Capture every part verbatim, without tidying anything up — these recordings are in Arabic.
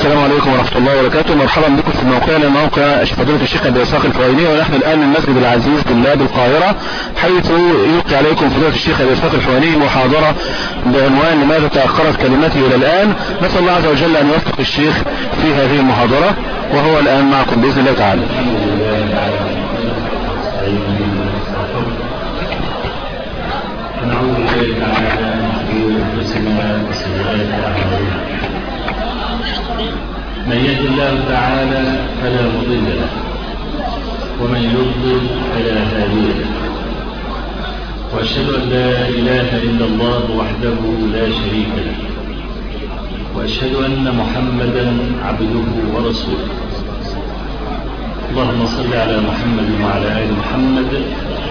السلام عليكم ورحمة الله وبركاته. مرحبا بكم في موقعنا موقع فضيلة الشيخ أبي إسحاق الحويني، ونحن الآن من مسجد العزيز بالله بالقاهرة، حيث يلقي عليكم فضيلة الشيخ أبي إسحاق الحويني محاضرة بعنوان لماذا تأخرت كلمته إلى الآن. نسأل الله عز وجل أن يوفق الشيخ في هذه المحاضرة، وهو الآن معكم بإذن الله تعالى. نعوذ بالله تعالى من انفسنا وسيئات اعمالنا، من يهد الله تعالى فلا مضل له، ومن يضلل فلا هادي له، واشهد ان لا اله الا الله وحده لا شريك له، واشهد ان محمدا عبده ورسوله. اللهم صل على محمد وعلى ال محمد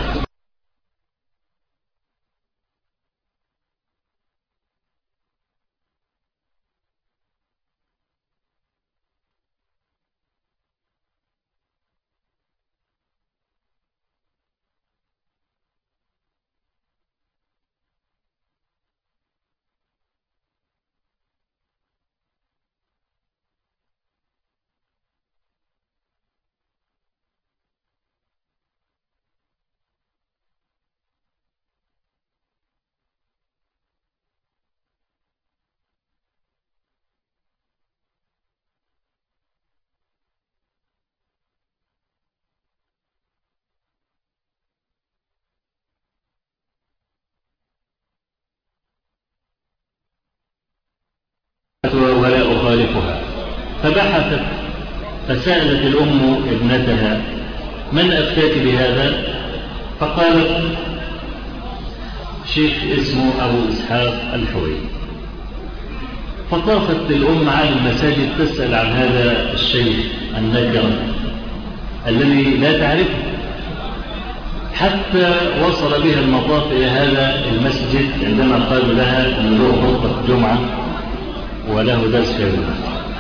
ولا أخالفها. فبحثت فسألت الأم ابنتها: من أفتاك بهذا؟ فقالت: شيخ اسمه أبو إسحاق الحويني. فطافت الأم على المساجد تسأل عن هذا الشيخ النكر الذي لا تعرفه، حتى وصل بها المطاف إلى هذا المسجد عندما قالوا لها أن له خطبة جمعة وله درس في المسجد.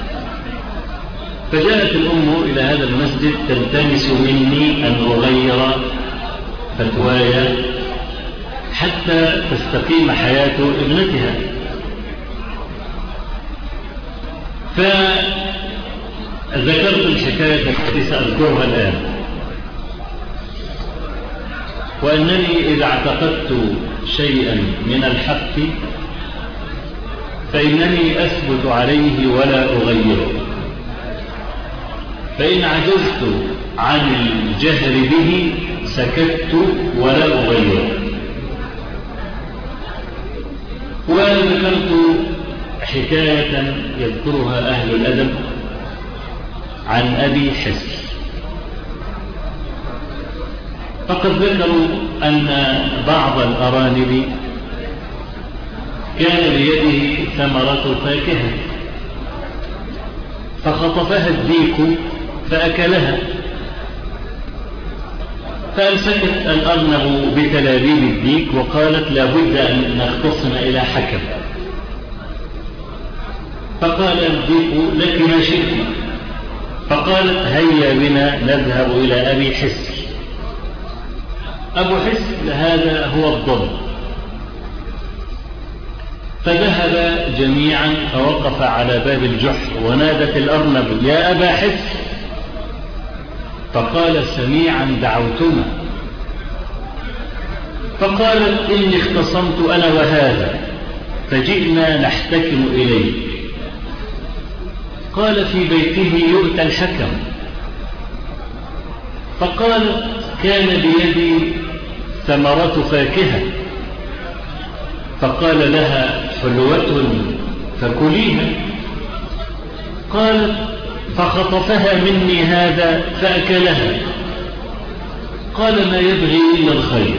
فجاءت الأم إلى هذا المسجد تلتمس مني أن أغير فتواي حتى تستقيم حياة ابنتها. فذكرت الحكاية التي سأذكرها الآن، وأنني إذا اعتقدت شيئا من الحق فإنني أثبت عليه ولا أغيره، فإن عجزت عن الجهر به سكت ولا أغيره. وذكرت حكاية يذكرها أهل الأدب عن أبي حسن، فقد ذكروا أن بعض الأرانب كان بيده ثمرة فاكهة فخطفها الديك فأكلها، فأمسكت الأرنب بتلابيب الديك وقالت: لابد أن نختصم إلى حكم. فقال الديك: لك ما شئت. فقالت: هيا بنا نذهب إلى أبي حسن. أبو حسن هذا هو الضب. فذهب جميعا فوقف على باب الجحر، ونادت الأرنب: يا أبا حسن. فقال سميعا: دعوتنا. فقالت: إني اختصمت أنا وهذا فجئنا نحتكم إليه. قال: في بيته يؤتى الحكم. فقالت: كان بيدي ثمرة فاكهة. فقال لها: حلوة فكليها. قالت: فخطفها مني هذا فأكلها. قال: ما يبغي إلا الخير.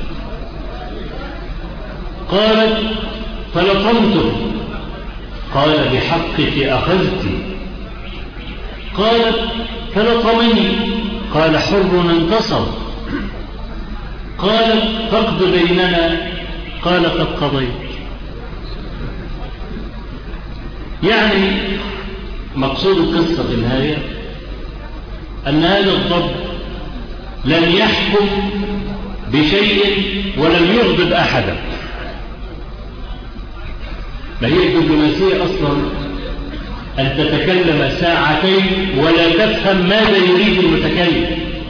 قالت: فلطمته. قال: بحقك أخذت. قالت: فلطمني. قال: حر انتصر. قالت: فاقض بيننا. قال: قد قضيت. يعني مقصود القصة في النهاية أن هذا الضب لم يحكم بشيء ولم يغضب أحدا. ما هي الدبلوماسية أصلا أن تتكلم ساعتين ولا تفهم ماذا يريد المتكلم.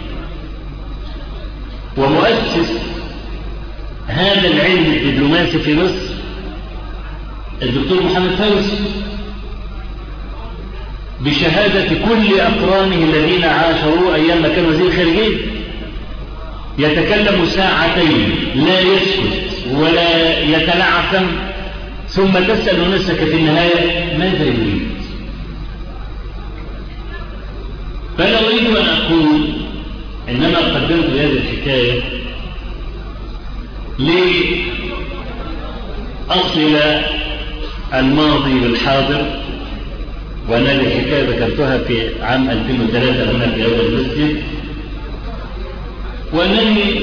ومؤسس هذا العلم الدبلوماسي في مصر الدكتور محمد فوزي بشهادة كل أقرانه الذين عاشروا أيام ما كان وزير خارجية، يتكلم ساعتين لا يسكت ولا يتلعثم، ثم تسأل نفسك في النهاية ماذا يريد. فلا أريد أن أقول إنما قدمت هذه الحكاية لأصل الماضي والحاضر، وأنا الحكاية ذكرتها في عام ألفين وثلاثة هنا في هذا المسجد، وأنني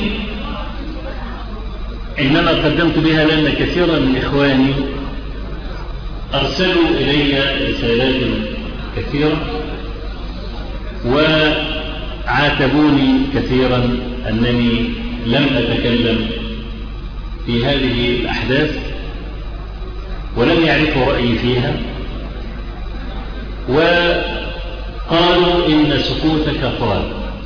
إنما قدمت بها لأن كثيرا من إخواني أرسلوا إلي رسالات كثيرة وعاتبوني كثيرا أنني لم أتكلم في هذه الأحداث ولم يعرفوا رأيي فيها، وقالوا إن سكوتك طال،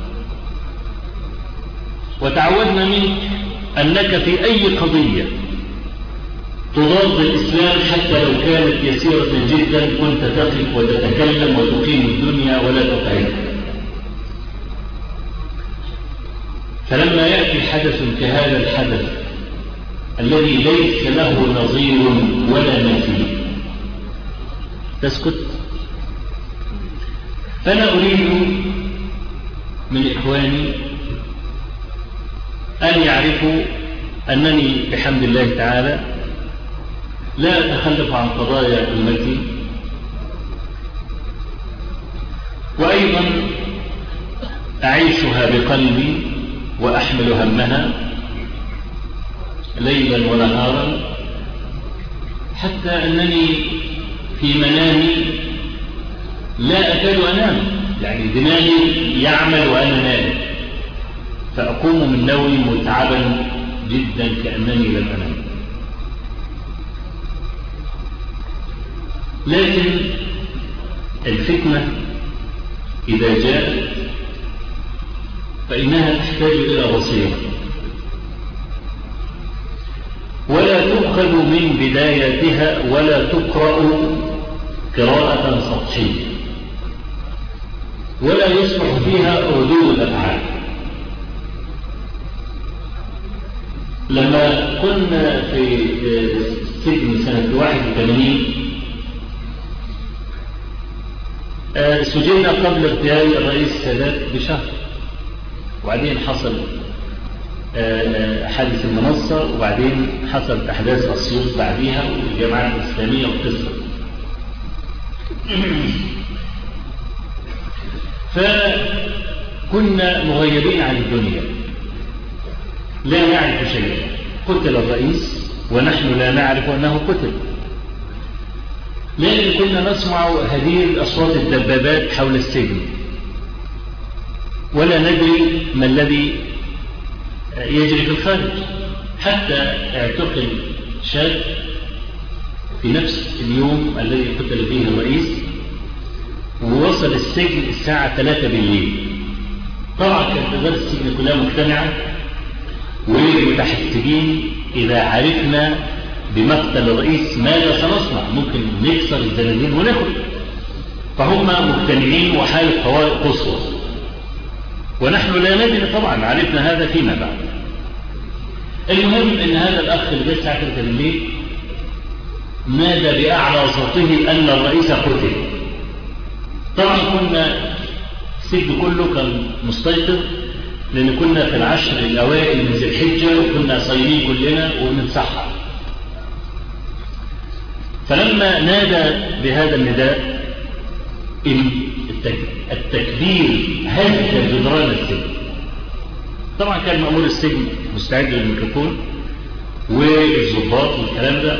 وتعودنا منك أنك في أي قضية تضاد الإسلام حتى لو كانت يسيرة جدا كنت تقف وتتكلم وتقيم الدنيا ولا تقعدها. فلما يأتي حدث كهذا الحدث الذي ليس له نظير ولا مثيل تسكت. فأنا أريد من إخواني أن يعرفوا أنني بحمد الله تعالى لا أتخلف عن قضايا أمتي، وأيضا أعيشها بقلبي وأحمل همها ليلا ونهارا، حتى أنني في منامي لا أكاد أنام، يعني دماغي يعمل وأنا نائم، فأقوم من نومي متعبا جدا كأنني لم أنام. لكن الفتنة إذا جاءت فإنها تحتاج إلى بصيرة، ولا تؤخذ من بدايتها ولا تقرأ قراءة سطحية، ولا يصلح فيها ردود الأفعال. لما كنا في سجن سنة واحد وثمانين سجلنا قبل اغتيال الرئيس السادات بشهر، وبعدين حصل حادث المنصة، وبعدين حصلت أحداث أسيوط بعديها والجماعة الإسلامية وقصة. فكنا مغيبين عن الدنيا لا نعرف شيئا. قتل الرئيس ونحن لا نعرف أنه قتل، لأن كنا نسمع هذه أصوات الدبابات حول السجن ولا ندري ما الذي يجري في الخارج، حتى اعتقل شاب في نفس اليوم الذي قتل فيه الرئيس، ووصل السجن الساعة ثلاثة بالليل. طبعا كانت إدارة السجن كلها مجتمعة ومتحسبين إذا عرفنا بمقتل الرئيس ماذا سنصنع، ممكن نكسر الزنازين ونخرج. فهم مجتمعين وحالة طوارئ قصوى، ونحن لا ندري. طبعا عرفنا هذا فيما بعد. المهم ان هذا الاخ اللي جه الساعه ثلاثة بالليل نادى باعلى صوته ان الرئيس قتل. طبعا كنا السجن كله كان مستيقظ، لان كنا في العشر الاوائل من ذي الحجه وكنا صايمين كلنا وبنتسحر. فلما نادى بهذا النداء التكبير هز جدران السجن. طبعا كان مأمور السجن مستعد للميكروفون والضباط والكلام ده.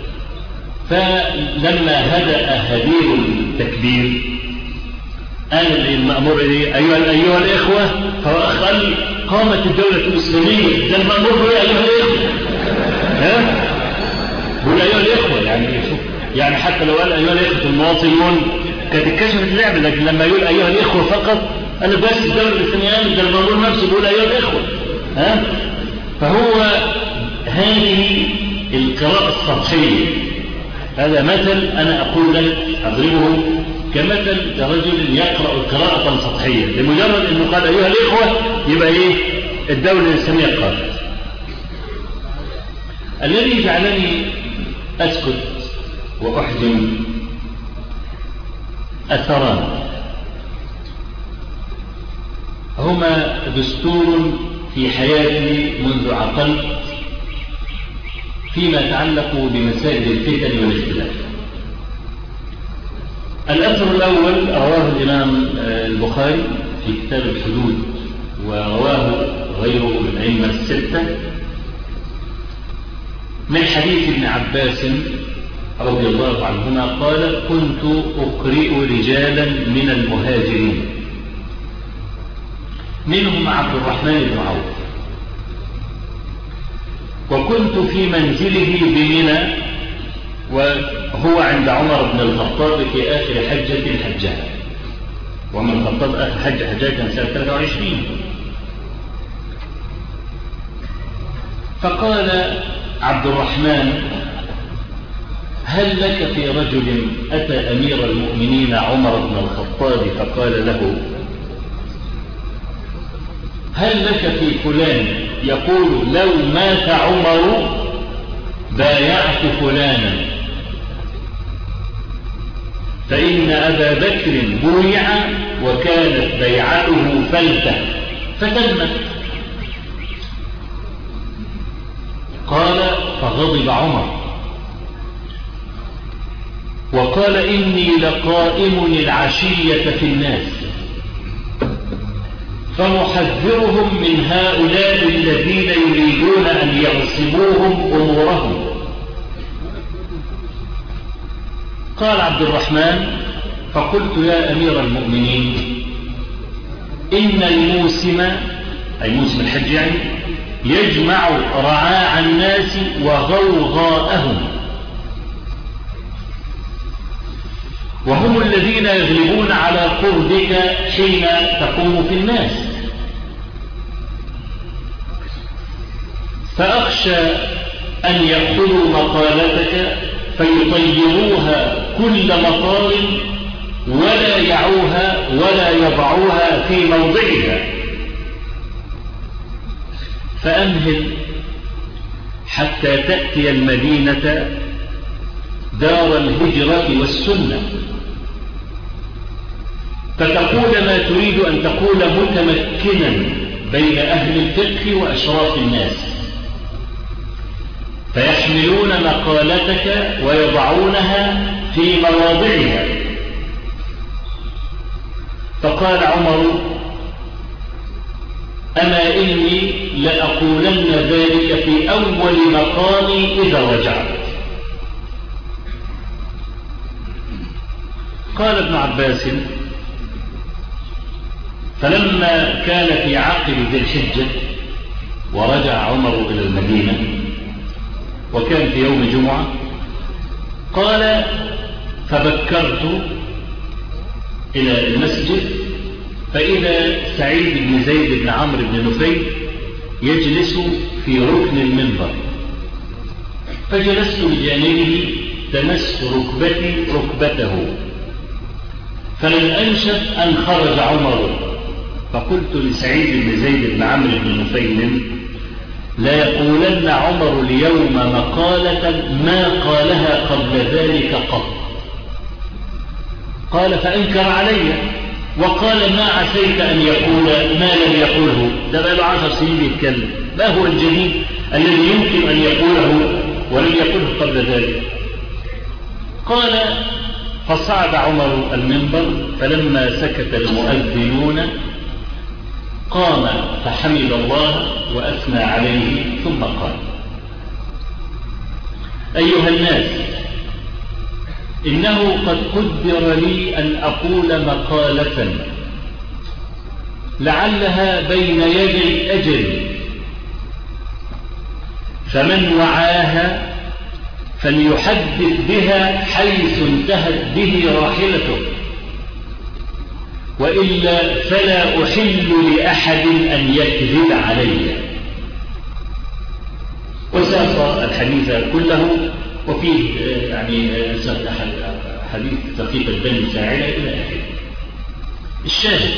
فلما هدأ هدير التكبير قال المأمور إيه؟ أيها, أيها الإخوة، فقال قامت الدولة الإسلامية. ده المأمور إيه؟ أيها الإخوة، ها؟ قول أيها الإخوة، يعني يعني حتى لو قال أيها الإخوة المواطنون كانت اتكشفت اللعبة. لكن لما يقول أيها الإخوة فقط أنا بس الدولة الإسلامية ده الموضوع نفسه بيقول أيها الإخوة. ها؟ فهو هذه القراءة السطحية. هذا مثل أنا أقول لك أضربه كمثل رجل يقرأ قراءة سطحية، لمجرد أنه قال أيها الإخوة يبقى إيه الدولة الإسلامية قالت. الذي جعلني أسكت وأحزن أثران، هما دستور في حياتي منذ عقلت فيما يتعلق بمسائل الفتن والاختلاف. الأثر الأول رواه الإمام البخاري في كتاب الحدود، ورواه غيره من الأئمة الستة، من حديث ابن عباس رضي الله عنهما قال: كنت أقرئ رجالا من المهاجرين منهم عبد الرحمن بن عوف، وكنت في منزله بمنى وهو عند عمر بن الخطاب في آخر حجة الحجاج، ومن الخطاب آخر حجة حجاج كان سنة ثلاثة وعشرين. فقال عبد الرحمن: هل لك في رجل أتى أمير المؤمنين عمر بن الخطاب فقال له: هل لك في فلان يقول لو مات عمر بايعت فلانا، فإن أبا بكر بويع وكانت بيعته فلتة فتمت. قال: فغضب عمر وقال: إني لقائم العشية في الناس فمحذرهم من هؤلاء الذين يريدون أن يغصبوهم أمورهم. قال عبد الرحمن: فقلت يا أمير المؤمنين، إن الموسم أي موسم الحج يعني يجمع رعاع الناس وغوغاءهم، وهم الذين يغلبون على قربك حين تقوم في الناس، فأخشى أن يأخذوا مقالتك فيطيروها كل مطار ولا يعوها ولا يضعوها في موضعها، فأمهل حتى تأتي المدينة دار الهجرة والسنة، فتقول ما تريد أن تقول متمكنا بين أهل الفقه وأشراف الناس، فيحملون مقالتك ويضعونها في مواضعها. فقال عمر: أما إني لأقولن ذلك في أول مقامي إذا رجعت. قال ابن عباس: فلما كان في عقب ذي الحجة ورجع عمر إلى المدينة وكان في يوم جمعة، قال: فبكرت إلى المسجد فإذا سعيد بن زيد بن عمرو بن نفيل يجلس في ركن المنبر، فجلست بجانبه تمس ركبتي ركبته، فلم أنشف أن خرج عمر، فقلت لسعيد بن زيد بن عمرو بن نفيل: لا يقولن عمر اليوم مقالة ما قالها قبل ذلك قط. قال: فأنكر علي وقال: ما عسيت أن يقول ما لم يقوله، ده بقى له عشر سنين بيتكلم، ما هو الجديد الذي يمكن أن يقوله ولم يقوله قبل ذلك؟ قال: فصعد عمر المنبر، فلما سكت المؤذنون قام فحمد الله وأثنى عليه، ثم قال: أيها الناس، إنه قد قدر لي أن أقول مقالة لعلها بين يدي الأجل، فمن وعاها فليحدث بها حيث انتهت به راحلته، وإلا فلا أحل لأحد أن يكذب علي. وساق الحديث كله، وفيه يعني حديث دقيق البن ساعدة إلى آخره. الشاهد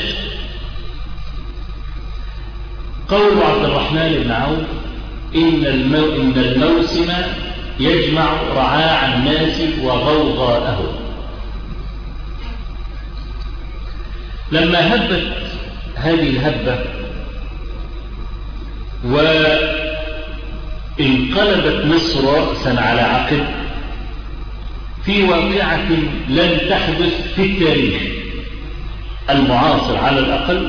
قول عبد الرحمن بن عوف إن, المو... إن الموسم يجمع رعاع الناس وغوغاءهم. لما هبت هذه الهبة وانقلبت مصر رأسا على عقب في واقعة لم تحدث في التاريخ المعاصر على الأقل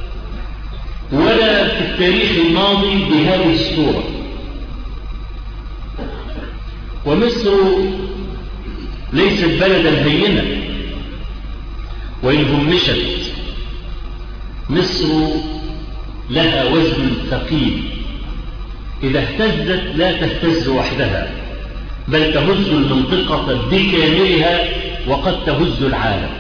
ولا في التاريخ الماضي بهذه الصورة. ومصر ليست بلدا هينا، وإن همشت مصر لها وزن ثقيل، إذا اهتزت لا تهتز وحدها بل تهز المنطقة بكاملها وقد تهز العالم.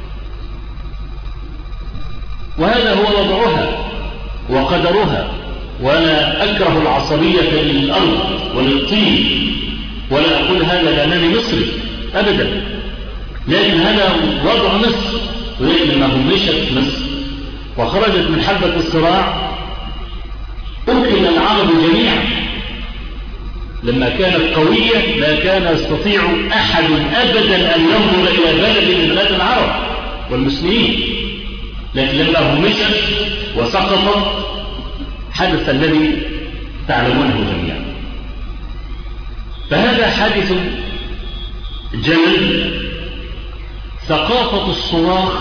وهذا هو وضعها وقدرها. وأنا أكره العصبية للأرض وللطين، ولا أقول هذا لأنني مصري أبدا، لكن هذا وضع مصر. ولكن ما همشت مصر وخرجت من حلبة الصراع أكل العرب جميعا. لما كانت قوية لا كان يستطيع أحد أبدا أن ينظر إلى بلد من بلاد العرب والمسلمين، لكن لما همشت وسقطت حدث الذي تعلمونه جميعا. فهذا حادث جلل. ثقافة الصراخ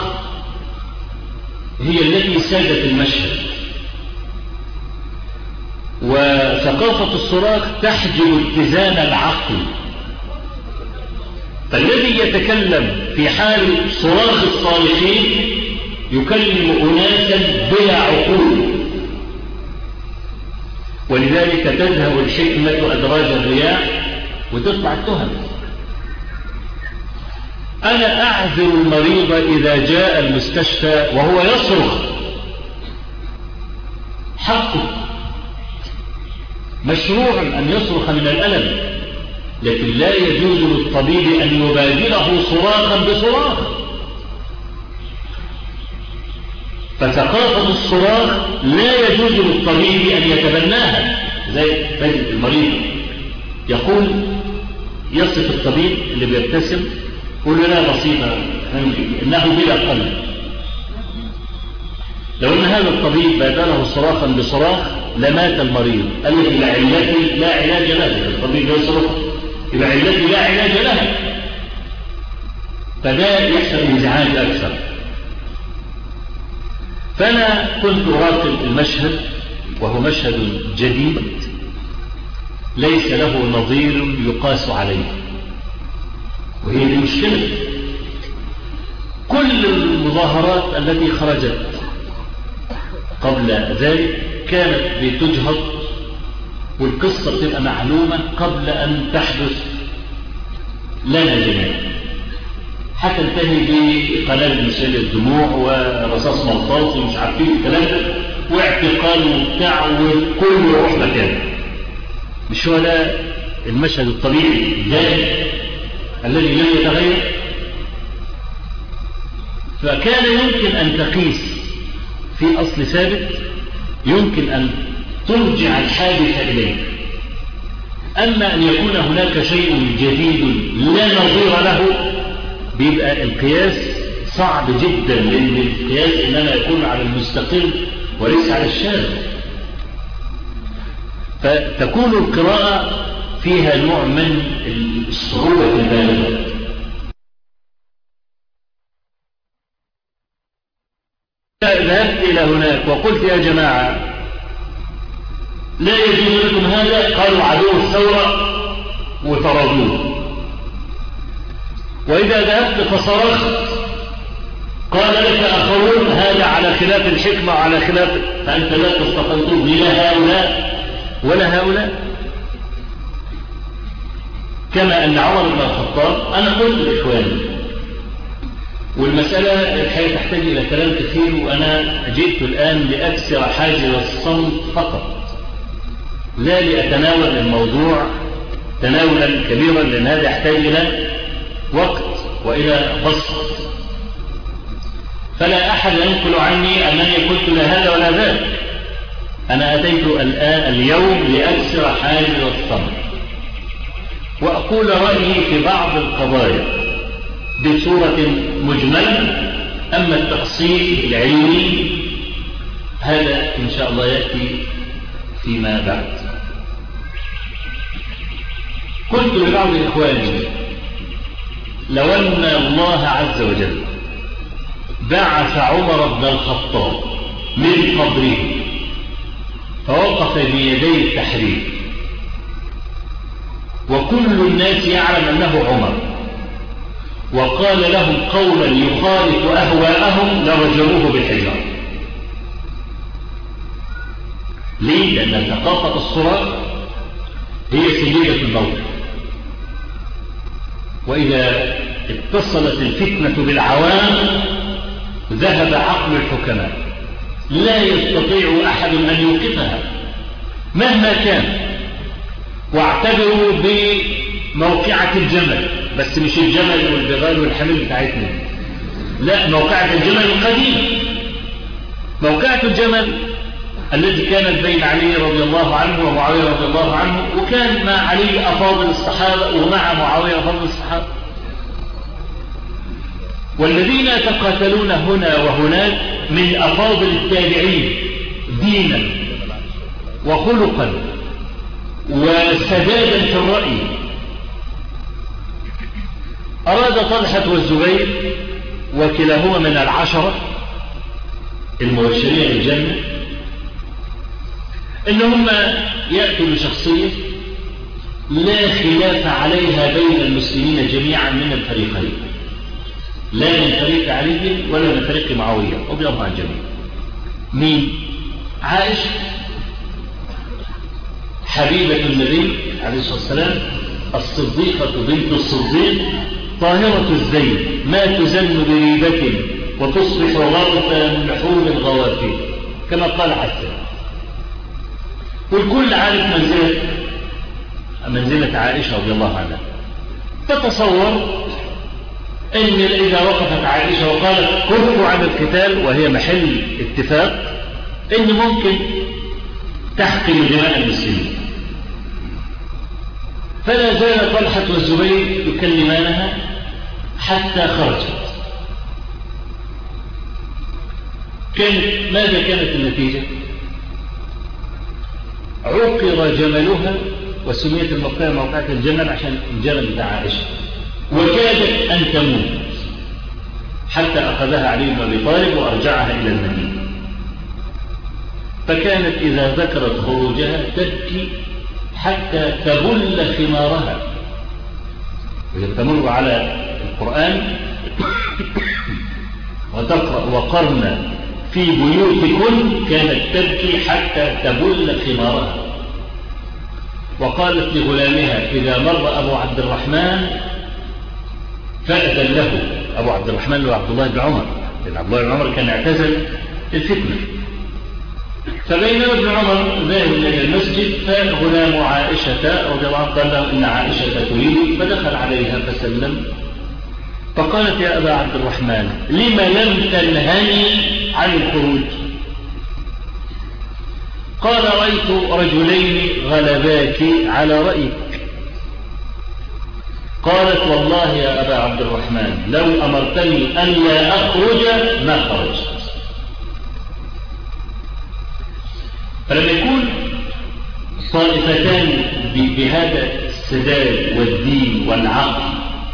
هي التي سادت المشهد، وثقافة الصراخ تحجب اتزان العقل. فالذي يتكلم في حال صراخ الصالحين يكلم أناسا بلا عقول، ولذلك تذهب الحكمة أدراج الرياح وتطلع التهم. أنا أعذر المريض إذا جاء المستشفى وهو يصرخ، حقه مشروع أن يصرخ من الألم، لكن لا يجوز للطبيب أن يبادله صراخا بصراخ. فثقافة الصراخ لا يجوز للطبيب أن يتبناها. زي تجد المريض يقول، يصف الطبيب اللي بيبتسم قل لا بسيطة إنه بلا قلب. لو أن هذا الطبيب بادله صراخا بصراخ لمات المريض. قال لك إلى علتي لا علاج لها. الطبيب يصرخ إلى علتي لا علاج لها، فده يحصل ازعاج أكثر. فأنا كنت أراقب المشهد وهو مشهد جديد ليس له نظير يقاس عليه، وهي دي مشكلة. كل المظاهرات التي خرجت قبل ذلك كانت بتجهض، والقصة بتبقى معلومة قبل أن تحدث لنا جميعا، حتى انتهي بقنابل مسيل الدموع ورصاص مطاط ومش عارفين الكلام ده واعتقال وبتاع وكل يروح مكان. مش هو ده المشهد الطبيعي الدائم الذي لم يتغير؟ فكان يمكن أن تقيس في أصل ثابت، يمكن أن ترجع الحادث إليه. أما أن يكون هناك شيء جديد لا نظير له بيبقى القياس صعب جدا، لأن القياس إنما يكون على المستقل وليس على الشاذ. فتكون القراءة فيها نوع من الصعوبة البالغة. ذهبت إلى هناك وقلت يا جماعة لا يجوز لكم هذا. قالوا عدو الثورة وطردوه. وإذا ذهبت فصرخت قال لك آخرون هذا على خلاف الحكمة وعلى خلاف، فأنت لا تستطيعون لا هؤلاء ولا هؤلاء. كما أن عمر بن الخطاب، أنا قلت لإخواني والمسألة الحقيقة تحتاج إلى كلام كثير، وأنا جئت الآن لأكسر حاجز الصمت فقط، لا لأتناول الموضوع تناولا كبيرا، لأن هذا يحتاج إلى وقت وإلى بسط. فلا أحد ينقل عني أنني قلت لا هذا ولا ذاك. أنا أتيت الآن اليوم لأكسر حاجز الصمت وأقول رأيي في بعض القضايا بصورة مجملة. أما التفصيل العلمي هذا إن شاء الله يأتي فيما بعد. قلت لبعض إخواني لو أن الله عز وجل بعث عمر بن الخطاب من قبره فوقف بيدي التحرير وكل الناس يعلم أنه عمر وقال لهم قولا يخالف أهواءهم لرجموه بالحجارة. ليه؟ لأن ثقافة الصراخ هي سيدة الموت، وإذا اتصلت الفتنة بالعوام ذهب عقل الحكماء، لا يستطيع أحد أن يوقفها مهما كان. واعتبروا بموقعة الجمل، بس مش الجمل والبغال والحمل بتاعتنا، لا، موقعة الجمل القديم، موقعة الجمل التي كانت بين علي رضي الله عنه ومعاوية رضي الله عنه، وكان مع علي أفاضل الصحابة ومع معاوية أفاضل الصحابة، والذين يتقاتلون هنا وهناك من أفاضل التابعين دينا وخلقا وسدادا في الرأي. أراد طلحة والزبير وكلاهما من العشرة المبشرين بالجنة إن هم يأتوا بشخصية لا خلاف عليها بين المسلمين جميعا من الفريقين، لا من فريق علي ولا من فريق معاوية رضي الله عن الجميع. مين؟ عائشة حبيبة النبي عليه الصلاة والسلام، الصديقة بنت الصديق، طاهرة الزين، ما تزن بريبة وتصبح غرفة من لحوم الغوافل كما قال حسن. والكل عارف منزلة منزلة عائشة رضي الله عنها. تتصور ان اذا وقفت عائشة وقالت كفوا عن القتال وهي محل اتفاق ان ممكن تحقن دماء المسلمين، فلا زال طلحة والزبير يكلمانها حتى خرجت. كانت ماذا كانت النتيجة؟ عقر جملها وسميت الموقعة موقعة الجمل عشان الجمل بتاع عائشة، وكادت أن تموت حتى أخذها علي بن أبي طالب وأرجعها إلى المدينة. فكانت إذا ذكرت خروجها تبكي حتى تبل خمارها، وإذا تمر على القرآن وتقرأ وقرن في بيوتكن كانت تبكي حتى تبل خمارها. وقالت لغلامها إذا مر أبو عبد الرحمن فأذن له. أبو عبد الرحمن هو عبد الله بن عمر، لأن عبد الله بن عمر كان اعتزل الفتنة. فبينما ابن عمر ذاهب إلى المسجد فغلام عائشة رضي الله عنها قال له إن عائشة تريد، فدخل عليها فسلم فقالت يا أبا عبد الرحمن لم لم تنهني عن الخروج؟ قال رأيت رجلين غلباك على رأيك. قالت والله يا أبا عبد الرحمن لو أمرتني أن لا أخرج ما خرجت. فلما يكون طائفتان بهذا السداد والدين والعقل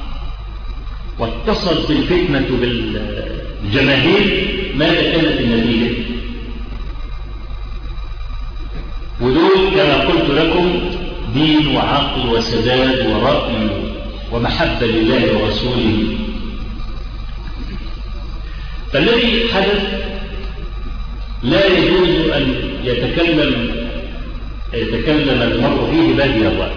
واتصلت الفتنة بالجماهير ماذا كانت النتيجة؟ ودول كما قلت لكم دين وعقل وسداد ورأي ومحبة لله ورسوله. فالذي حدث لا يجوز أن يتكلم يتكلم المرء فيه بادي الله.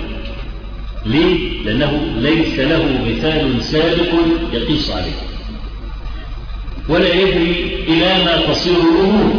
ليه؟ لأنه ليس له مثال سابق يقيس عليه. ولا يدري إلى ما تصير الأمور،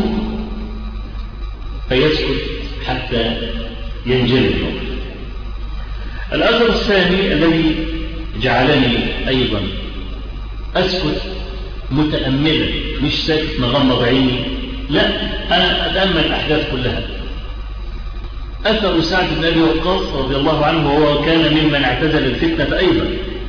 فيسكت حتى ينجلي الأمر. الأثر الثاني الذي جعلني أيضا أسكت متأملا، مش ساكت مغمض عيني، لا، أنا أتأمل الأحداث كلها. أثر سعد بن أبي وقاص رضي الله عنه، وهو كان ممن اعتزل الفتنة أيضا،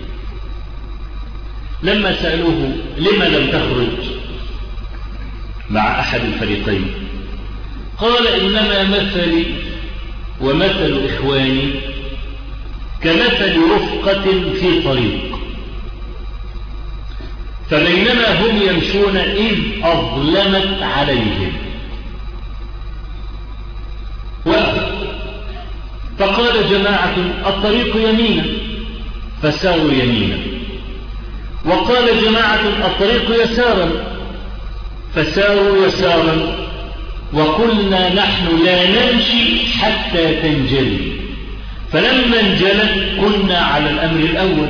لما سألوه لما لم تخرج مع أحد الفريقين، قال إنما مثلي ومثل إخواني كمثل رفقة في طريق، فبينما هم يمشون إذ أظلمت عليهم وقف، فقال جماعة الطريق يمينا فساروا يمينا، وقال جماعة الطريق يسارا فساروا يسارا، وقلنا نحن لا نمشي حتى تنجلي، فلما انجلت كنا على الأمر الأول.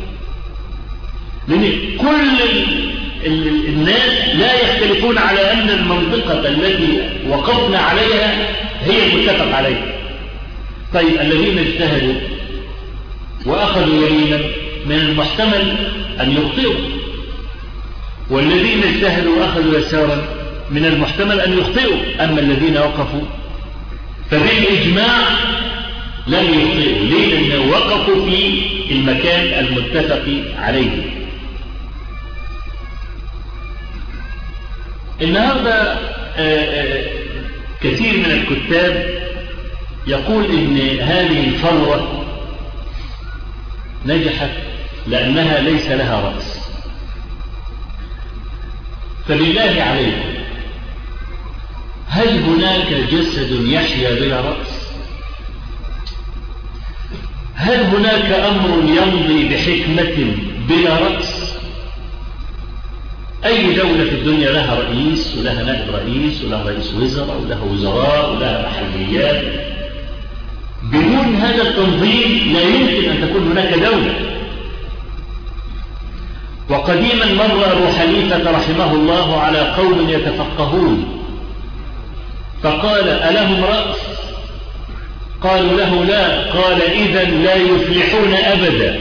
لأن كل الناس لا يختلفون على أن المنطقة التي وقفنا عليها هي المتفق عليها. طيب الذين اجتهدوا وأخذوا يمينا من المحتمل أن يخطئوا، والذين اجتهدوا وأخذوا يسارا من المحتمل أن يخطئوا، أما الذين وقفوا فبالإجماع لم يخطئوا. ليه؟ لأنه وقفوا في المكان المتفق عليه. النهاردة كثير من الكتاب يقول إن هذه الثورة نجحت لأنها ليس لها رأس. فبالله عليكم، هل هناك جسد يحيا بلا رأس؟ هل هناك أمر يمضي بحكمة بلا رأس؟ أي دولة في الدنيا لها رئيس ولها نائب رئيس ولها رئيس وزراء ولها وزراء ولها محليات. بدون هذا التنظيم لا يمكن أن تكون هناك دولة. وقديما مر أبو حنيفة رحمه الله على قوم يتفقهون فقال ألهم رأس؟ قالوا له لا. قال إذا لا يفلحون أبدا.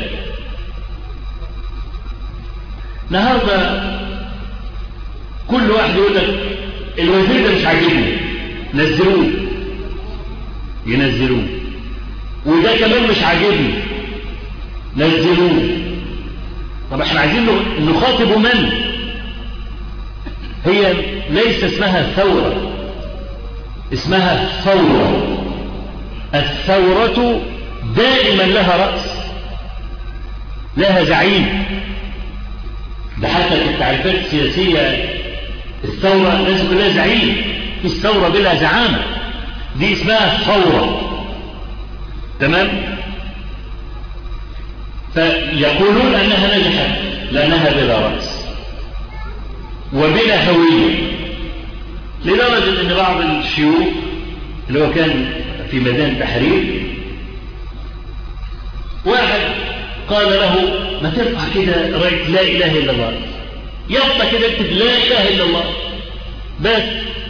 النهارده كل واحد يقول لك الوزير ده مش عاجبني نزلوه، ينزلوه، وده كمان مش عاجبني نزلوه. طب احنا عايزين نخاطب من؟ هي ليس اسمها ثورة، اسمها ثورة. الثورة دائما لها رأس، لها زعيم. ده حتى في التعريفات السياسية الثورة لازم يكون لها زعيم. في الثورة بلا زعامة دي اسمها ثورة. تمام؟ فيقولون أنها نجحت لأنها بلا رأس وبلا هوية، لدرجة أن بعض الشيوخ اللي هو كان في ميدان التحرير واحد قال له ما ترفع كده رايت لا إله إلا الله، يبقى كده اكتب لا إله إلا الله بس.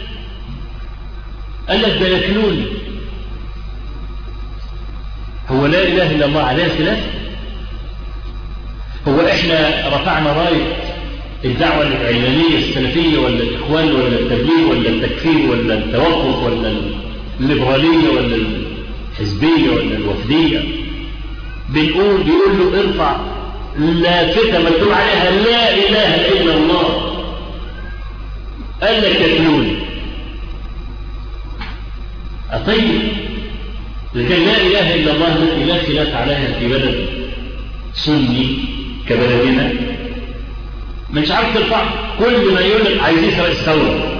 قال لك ده يكلوني. هو لا إله إلا الله عليها خلاف؟ هو إحنا رفعنا راية الدعوة العلمانية السلفية ولا الإخوان ولا التبليغ ولا التكفير ولا التوقف ولا الليبرالية ولا الحزبية ولا الوفدية بنقول بيقول له ارفع لافتة مكتوب عليها لا إله إلا الله؟ قال لك يكلوني. أطيب لكن لا إله إلا الله التي لا خلاف عليها في بلد سني كبلدنا مش عارف ترفع، كل ما يقول لك عايز يسرق الثورة.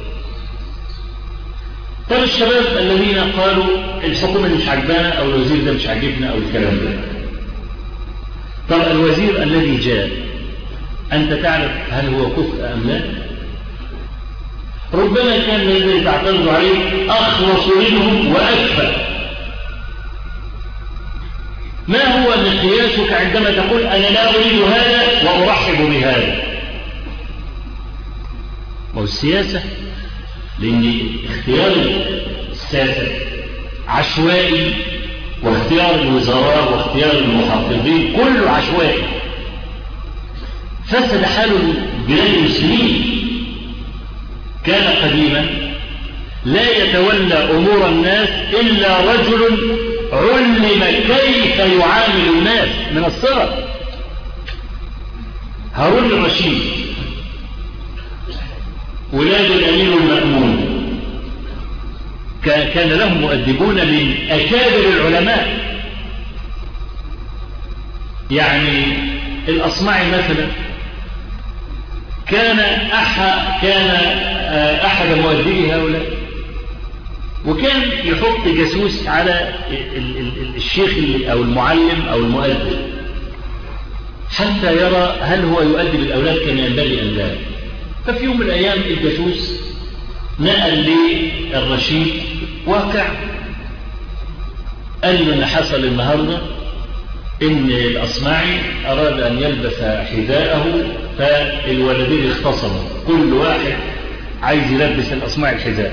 طب الشباب الذين قالوا الحكومة مش عجبانا أو الوزير ده مش عجبنا أو الكلام ده، طب الوزير الذي جاء أنت تعرف هل هو كفء أم لا؟ ربما كان الذي تعترض عليه أخلص منهم وأكفى. ما هو مقياسك عندما تقول أنا لا أريد هذا وأرحب بهذا؟ ما هو السياسة، لأن اختيار الساسة عشوائي، واختيار الوزراء واختيار المحافظين كله عشوائي. فسد حال بلاد المسلمين. كان قديما لا يتولى أمور الناس إلا رجل علم كيف يعامل الناس من الصغر. هارون الرشيد ولاد الأمير المأمون كان لهم مؤدبون من أكابر العلماء. يعني الأصمعي مثلا كان أحد كان أحد مؤدبي هؤلاء، وكان يحط جاسوس على الشيخ أو المعلم أو المؤدب حتى يرى هل هو يؤدب الأولاد كما ينبغي أم لا. ففي يوم من الأيام الجاسوس نقل للرشيد واقع، قال له إن حصل النهارده إن الأصمعي أراد أن يلبس حذاءه، فالولدين اختصموا، كل واحد عايز يلبس الأصمعي الحذاء،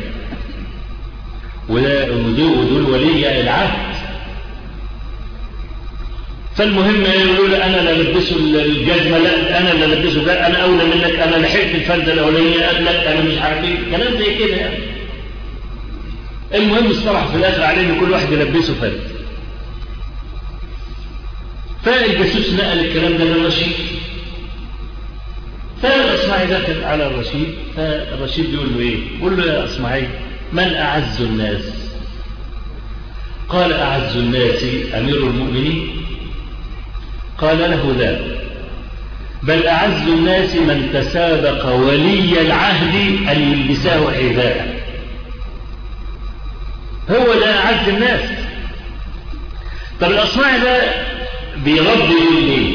ودول ولي العهد. فالمهم يقولوا له أنا لا لبسه الجزمة، لا أنا لا لبسه، لا أنا أولى منك، أنا لحقت الفردة الأولانية قبلك، أنا مش عارف إيه، كلام زي كده يعني. المهم اصطلح في الآخر عليه إن كل واحد يلبسه فرد. فالجاسوس نقل الكلام ده للرشيد، فالأصمعي دخل على الرشيد، فالرشيد بيقول له إيه؟ بيقول له يا أصمعي من أعز الناس؟ قال أعز الناس أمير المؤمنين. قال له لا، بل أعز الناس من تسابق ولي العهد أن يلبسه حذاء، هو لا أعز الناس. طب الأصمعي ده بيرد ليه؟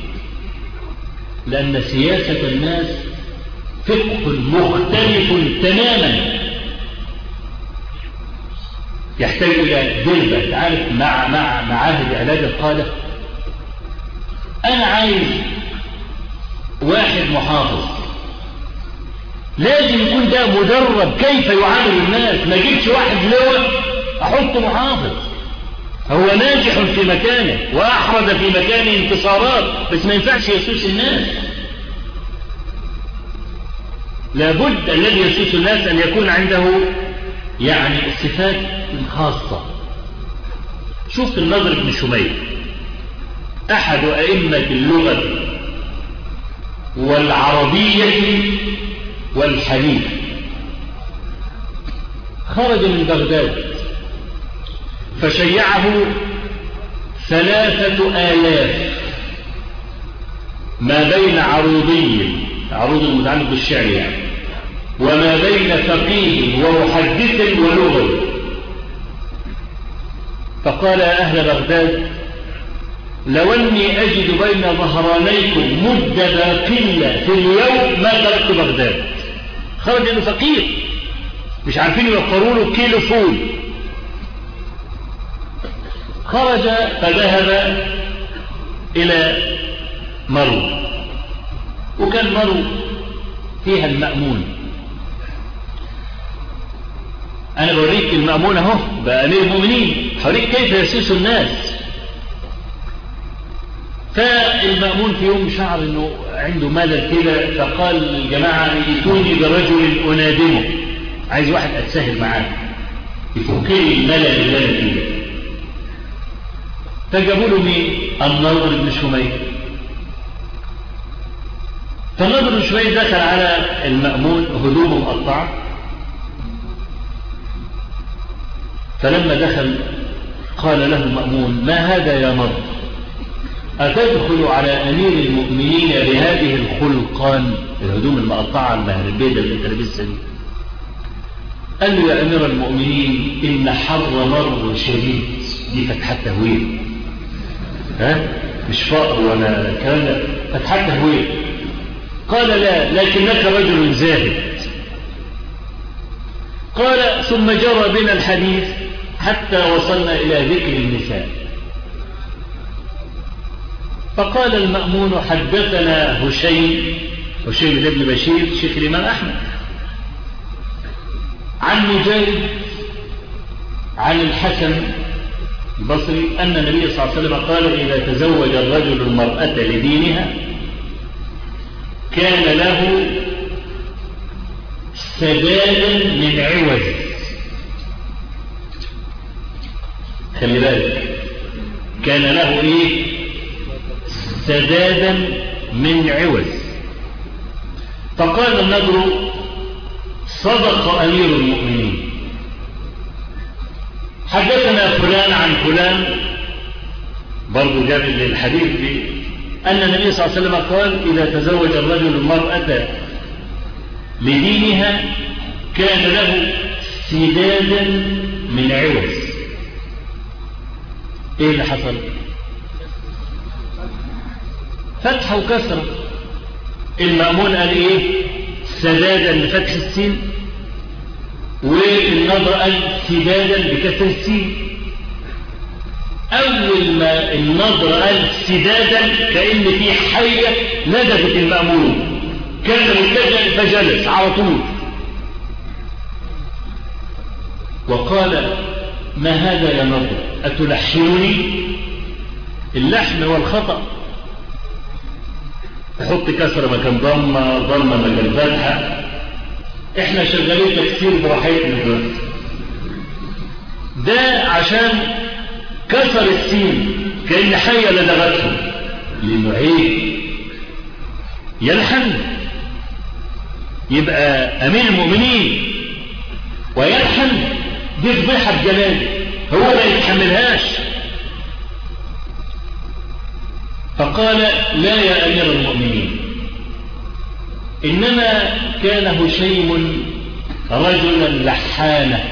لأن سياسة الناس فقه مختلف تماما، يحتاج إلى دربة. تعرف مع مع معاهد علاج القادة، أنا عايز واحد محافظ لازم يكون ده مدرب كيف يعامل الناس، ما جيبش واحد لواء أحطه محافظ. هو ناجح في مكانه وأحرز في مكانه انتصارات، بس ما ينفعش يسوس الناس. لابد الذي يسوس الناس أن يكون عنده يعني الصفات الخاصة. شوف النضر بن شميل أحد أئمة اللغة والعربية والحديث، خرج من بغداد فشيعه ثلاثة آلاف ما بين عروضي، عروض المتعلق بالشعر يعني، وما بين فقيه ومحدث ولغوي. فقال يا أهل بغداد لو أني أجد بين ظهرانيكم مد باقلة في اليوم ما تركت بغداد. خرج إنه فقير مش عارفين يوفروا له كيلو فول. خرج فذهب إلى مرو، وكان مرو فيها المأمون. أنا بوريك المأمون أهو بأمير المؤمنين، حوريك كيف يسوس الناس. فالمأمون في يوم شعر أنه عنده ملل كده، فقال للجماعة ائتوني برجل أنادمه، عايز واحد أتسهل معاه يفكني الملل اللي أنا فيه. فجابوا له مين؟ النضر بن شميل. فالنضر بن شميل دخل على المأمون هدومه مقطعة، فلما دخل قال له المأمون ما هذا يا نضر؟ أتدخل على أمير المؤمنين بهذه الخلقان، الهدوم المقطعة المهربية اللي انت لابسها دي؟ قال له يا أمير المؤمنين إن حر مر شديد، دي فتحة تهويل، ها مش فقر ولا كلام، فتحة تهويل. قال لا لكنك رجل زاهد. قال ثم جرى بنا الحديث حتى وصلنا إلى ذكر النساء. فقال المأمون حدثنا هشيم، هشيم بن بشير شيخ الإمام أحمد، عن مجاهد عن الحسن البصري أن النبي صلى الله عليه وسلم قال إذا تزوج الرجل المرأة لدينها كان له سدادا من عوز. خلي بالك، كان له ايه؟ سدادا من عوز. فقال النضر صدق أمير المؤمنين. حدثنا فلان عن فلان برضو جاب الحديث أن النبي صلى الله عليه وسلم قال إذا تزوج الرجل المرأة لدينها كان له سدادا من عوز. ايه اللي حصل؟ فتح وكسرة. المأمون قال ايه؟ سدادا بفتح السين، والنضر قال سدادا بكسر السين. اول ما النضر قال سدادا كأن في حية ندبت المأمون، كان متجه فجلس على طول وقال ما هذا يا نضر أتلحنني؟ اللحن والخطأ، تحط كسر مكان ضمة، ضمة مكان فتحة، احنا شغالين تكسير براحتنا دلوقتي. ده عشان كسر السين كأن حية لدغته، لأنه عيب يلحن، يبقى أمير المؤمنين ويلحن، دي فضيحة بجلاله، هو لا يتحملهاش. فقال لا يا أمير المؤمنين، إنما كان هشيم رجلا لحانا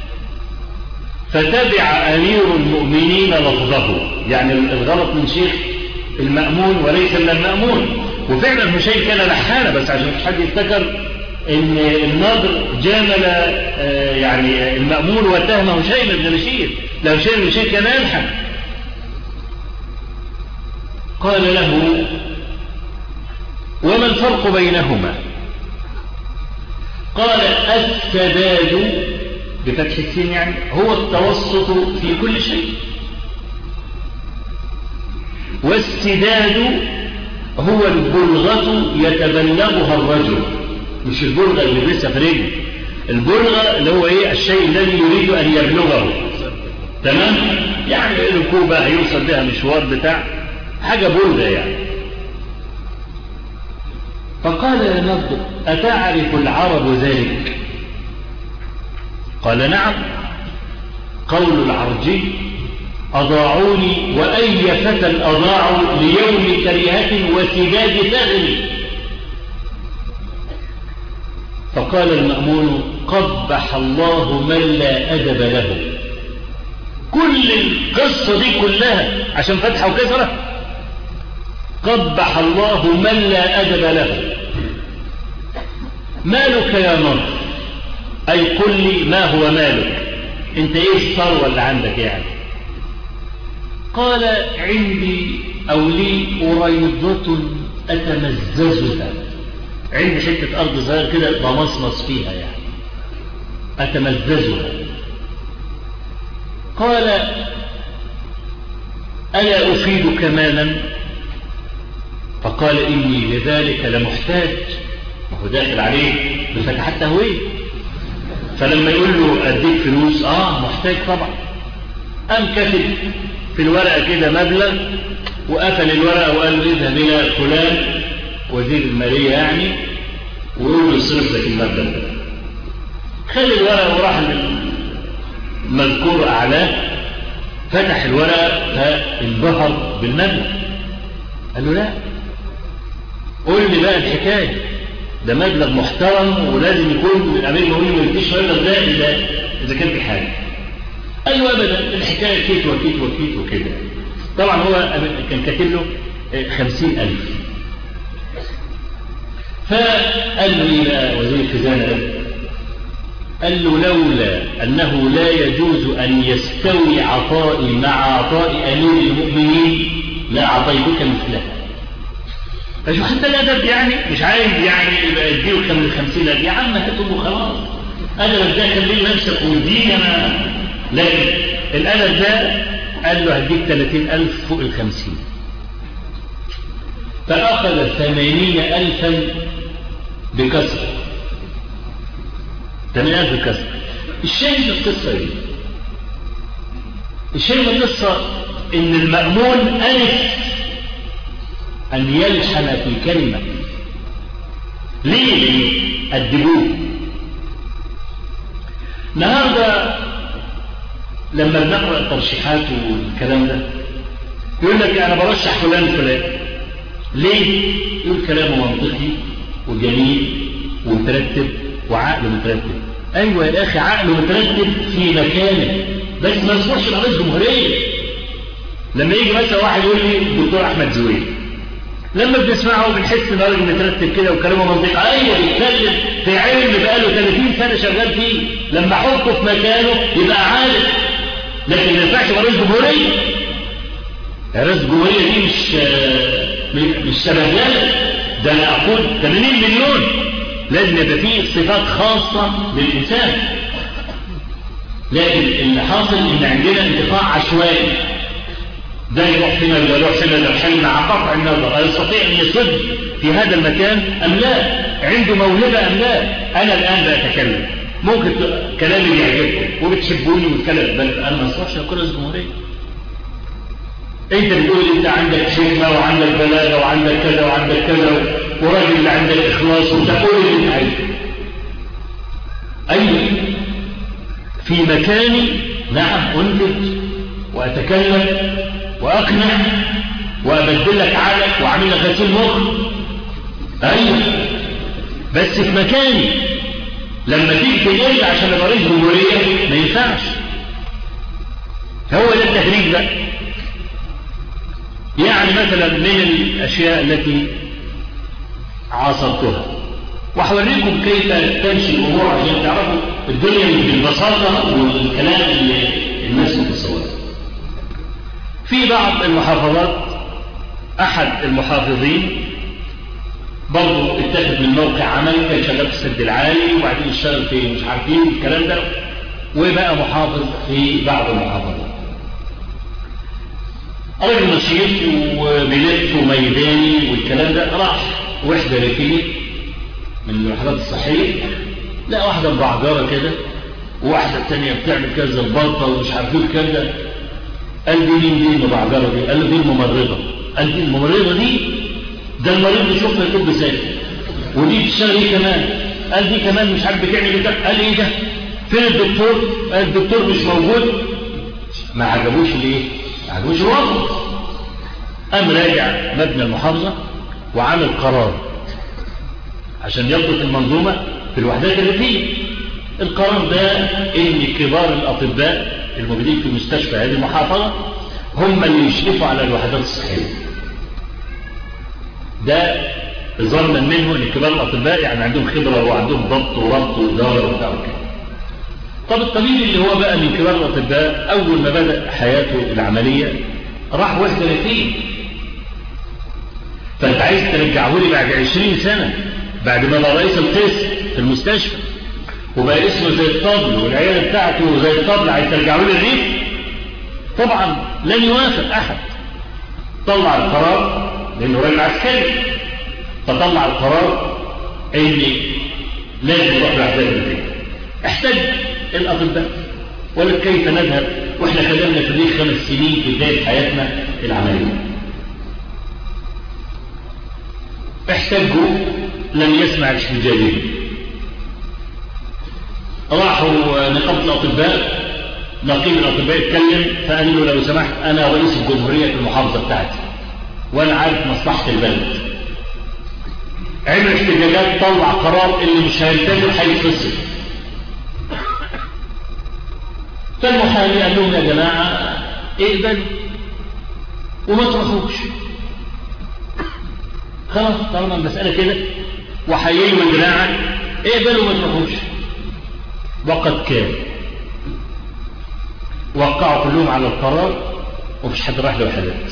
فتبع أمير المؤمنين لفظه، يعني الغلط من شيخ المأمون وليس من المأمون. وفعلا هشيم كان لحانا، بس عشان حد يفتكر ان الناظر جامل يعني المأمون واتهم هشيم بن بشير، لو هشيم بن بشير كان يلحن. قال له وما الفرق بينهما؟ قال السداد بفتح السين يعني هو التوسط في كل شيء، والسداد هو البلغة يتبلغها الرجل، مش البلغة اللي لسه في رجل، البلغة اللي هو ايه؟ الشيء الذي يريد ان يبلغه. تمام؟ يعني ركوبة هيوصل بها مشوار بتاع حاجة بلغة يعني. فقال يا نضر أتعرف العرب ذلك؟ قال نعم، قول العرجي أضاعوني وأي فتى أضاعوا ليوم كريهة وسداد ثغري. فقال المأمون قبح الله من لا أدب له. كل القصة دي كلها عشان فتحة وكسرة؟ قبح الله من لا أدب له. مالك يا نضر؟ أي قل لي ما هو مالك، انت ايه الثروة اللي عندك يعني؟ قال عندي أو لي أريضة أتمززها، عندي حتة أرض صغير كده بمصمص فيها يعني أتمززها. قال ألا أفيدك مالا؟ فقال إني لذلك لمحتاج، وهو داخل عليه بفتحة تهويه، فلما يقول له أديك فلوس آه محتاج طبعا. قام كاتب في الورقة كده مبلغ وقفل الورقة وقال له اذهب إلى فلان وزير المالية يعني وقول له يصرف لك المبلغ ده. خلي الورقة وراح المذكور أعلاه، فتح الورقة فانبهر بالمبلغ. قال له لا، قول لي بقى الحكاية، ده مبلغ محترم ولازم يكون الأمير المؤمنين ما يديش مبلغ ده إذا إذا كان في حاجة. قال له أبدا، الحكاية كيت وكيت وكيت وكده. طبعا هو كان كاتب له خمسين ألف. فقال له إيه بقى وزير الخزانة ده؟ قال له لولا أنه لا يجوز أن يستوي عطائي مع عطاء أمير المؤمنين لا أعطيتك مثله. فشو حتى الأدب يعني، مش عايز يعني يبقى يديه كم من خمسين ألف، يا عم هاتوا خلاص أنا بدأت أخلي نفسك وديني أنا، لكن الألف ده قال له هديك ثلاثين ألف فوق الخمسين، فأخذ ثمانين ألفا بكسر، ثمانين ألف بكسر. الشيء في القصة ايه؟ الشيء في القصة إن المأمون أنف أن يلحن في كلمة. ليه؟ ليه؟ أدبوه. النهارده لما بنقرأ الترشيحات والكلام ده يقول لك أنا برشح فلان فلان. ليه؟ يقول كلامه منطقي وجميل ومترتب وعقله مترتب. أيوة يا أخي، عقله مترتب في مكانه، بس ما يصبحش رئيس جمهورية. لما يجي مثلا واحد يقول لي الدكتور أحمد زويل، لما بنسمعه بنحس ان راجل مترتب كده وكلامه منطقي. ايوه بيتكلم في علم بقاله ثلاثين سنة شغال فيه، لما احطه في مكانه يبقى عالم. لكن ما ينفعش يبقى رئيس جمهوريه. رئيس الجمهوريه دي مش مش شبهيات، ده انا اقول ثمانين مليون. لازم يبقى فيه صفات خاصه للانسان. لكن اللي حاصل ان عندنا انتقاء عشوائي، ده يروح هنا ولا يروح هنا، ده الحل مع قطع النظر. يستطيع ان يصد في هذا المكان ام لا؟ عنده موهبه ام لا؟ انا الان بتكلم، ممكن كلامي بيعجبكم وبتحبوني والكلام، بل انا ما اصلحش اكون رئيس جمهوريه. انت بتقول انت عندك حكمه وعندك بلاغه وعندك كذا وعندك كذا، وراجل اللي عندك اخلاص، وتقول اللي انت عايزه. ايوه في مكاني نعم انتج واتكلم واقنع وابدل لك عقلك واعمل لك غسيل مخ. ايوه بس في مكاني. لما تيجي تقول عشان ابقى رئيس جمهوريه ما ينفعش. هو ده التهريج ده. يعني مثلا من الاشياء التي عاصرتها وحوريكم كيف تمشي الامور عشان تعرفوا الدنيا بالبساطه والكلام اللي الناس بتتصوره. في بعض المحافظات احد المحافظين برضه اتخذ من موقع عمل، كان شغال في السد العالي وبعدين اشتغل في مش عارفين الكلام ده، وبقى محافظ في بعض المحافظات. راجل نشيط وبيلف وميداني والكلام ده. راح وحده ريفيه من الوحدات الصحيه، لا واحده مبعجره كده وواحده الثانيه بتعمل كذا البلطه ومش عارفين الكلام ده. قال دي مين دي المبعجره دي؟ قال له دي الممرضه. قال دي الممرضه دي؟ ده المريض بيشوفها يطب ساكت. ودي بتشتغل ايه كمان؟ قال دي كمان مش عارف بتعمل ايه. قال ايه ده؟ فين الدكتور؟ قال الدكتور مش موجود. ما عجبوش ليه؟ ما عجبوش الوضع. قام راجع مبنى المحافظه وعامل قرار عشان يضبط المنظومه في الوحدات الريفيه. القرار ده ان كبار الاطباء الموجودين في مستشفى هذه المحافظه هم اللي يشرفوا على الوحدات الصحيه. ده ظنا منه ان كبار الاطباء يعني عندهم خبره وعندهم ضبط وربط واداره وبتاع كده. طب الطبيب اللي هو بقى من كبار الاطباء اول ما بدا حياته العمليه راح وحده ريفيه. فانت عايز ترجعه لي بعد عشرين سنه بعد ما بقى رئيس القسم في المستشفى وبقى اسمه زي الطبل والعيله بتاعته زي الطبل، عايز ترجعه لي الريف؟ طبعا لن يوافق احد. طلع القرار لانه راجل عسكري، فطلع القرار ان لازم نروح لوحدات الريف. احتاج الاطباء ولا كيف نذهب واحنا خدمنا في الريف خمس سنين في بدايه حياتنا العمليه. احتاجوا لم يسمع الاحتجاجين. راحوا نقابه الاطباء، نقيب الاطباء اتكلم فقال له لو سمحت انا رئيس الجمهوريه في المحافظه بتاعتي وانا عارف مصلحه البلد. عمل احتجاجات، طلع قرار اللي مش هيلتزم هيتفصل. فالمحامي قال لهم يا جماعه اقبلوا وما تروحوش. خلاص طالما المساله كده وحيلوا دراعك اقبلوا وما تروحوش. وقد كان وقعوا كلهم على القرار ومفيش حد راح لوحدات.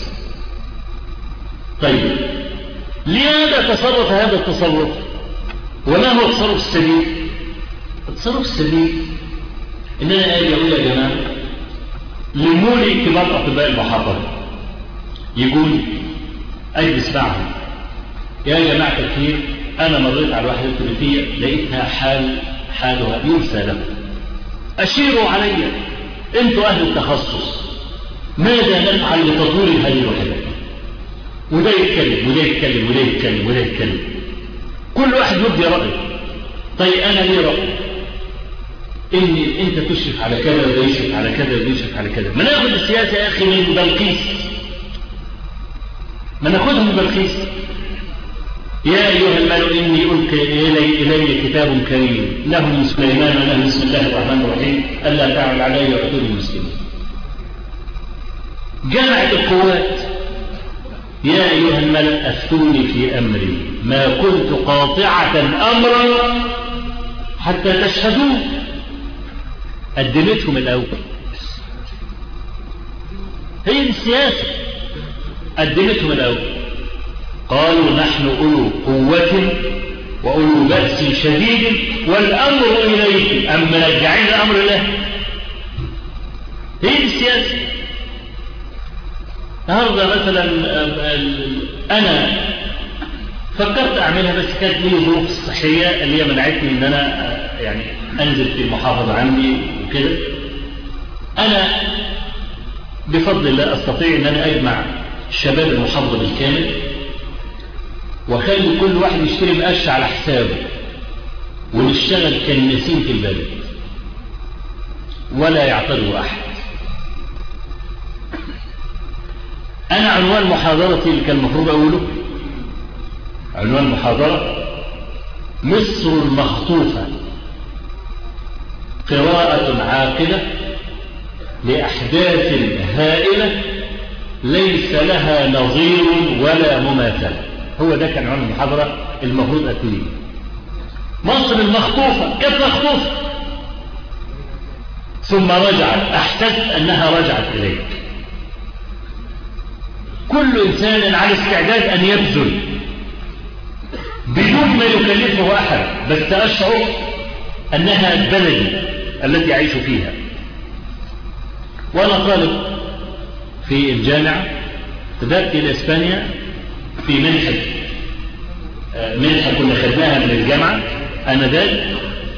طيب لماذا تصرف هذا التصرف؟ وما هو التصرف السليم؟ التصرف السليم ان انا اجي اقول يا جماعه لمولي كبار اطباء المحافظه يقول اجلس معهم يا جماعه الخير انا مريت على واحده ثلاثيه لقيتها حال حالها ينسى له اشيروا علي انتوا اهل التخصص ماذا نفعل لتطوير هذه الوحده وده يتكلم وده يتكلم وده يتكلم وده يتكلم كل واحد يبدي رايه طيب انا ليه راي ان انت تشرف على كذا وده يشرف على كذا وده يشرف على كذا ما ناخد السياسه يا اخي من بلقيس ما ناخدها من بلقيس يا ايها المال اني القي الي الي كتاب كريم له من سليمان وله بسم الله الرحمن الرحيم الا تعمل علي وعتول المسلمين جمعت القوات يا ايها الملأ افتوني في امري ما كنت قاطعه امرا حتى تشهدون قدمتهم الاول هي السياسه قدمتهم الاول قالوا نحن اولو قوه واولو باس شديد والامر اليك ام مرجعين الامر له هي السياسه النهارده مثلا انا فكرت اعملها بس كانت لي ظروف صحيه اللي هي منعتني ان انا يعني انزل في المحافظه عندي وكده انا بفضل الله استطيع ان انا اجمع شباب المحافظه بالكامل واخلي كل واحد يشتري مقش على حسابه ونشتغل كالنسيم في البلد ولا يعترض احد. انا عنوان محاضرتي اللي كان المفروض اقوله عنوان محاضره مصر المخطوفه قراءة عاقلة لأحداث هائلة ليس لها نظير ولا مماثلة. هو ده كان عنوان المحاضرة المفروض أتليه. مصر المخطوفة كيف مخطوفة ثم رجعت أحسست أنها رجعت إليك. كل إنسان على استعداد أن يبذل بدون ما يكلفه أحد بس أشعر أنها بلدي التي أعيش فيها. وأنا طالب في الجامعة ذهبت إلى إسبانيا في منحة منحة كنا خدناها من الجامعة آنذاك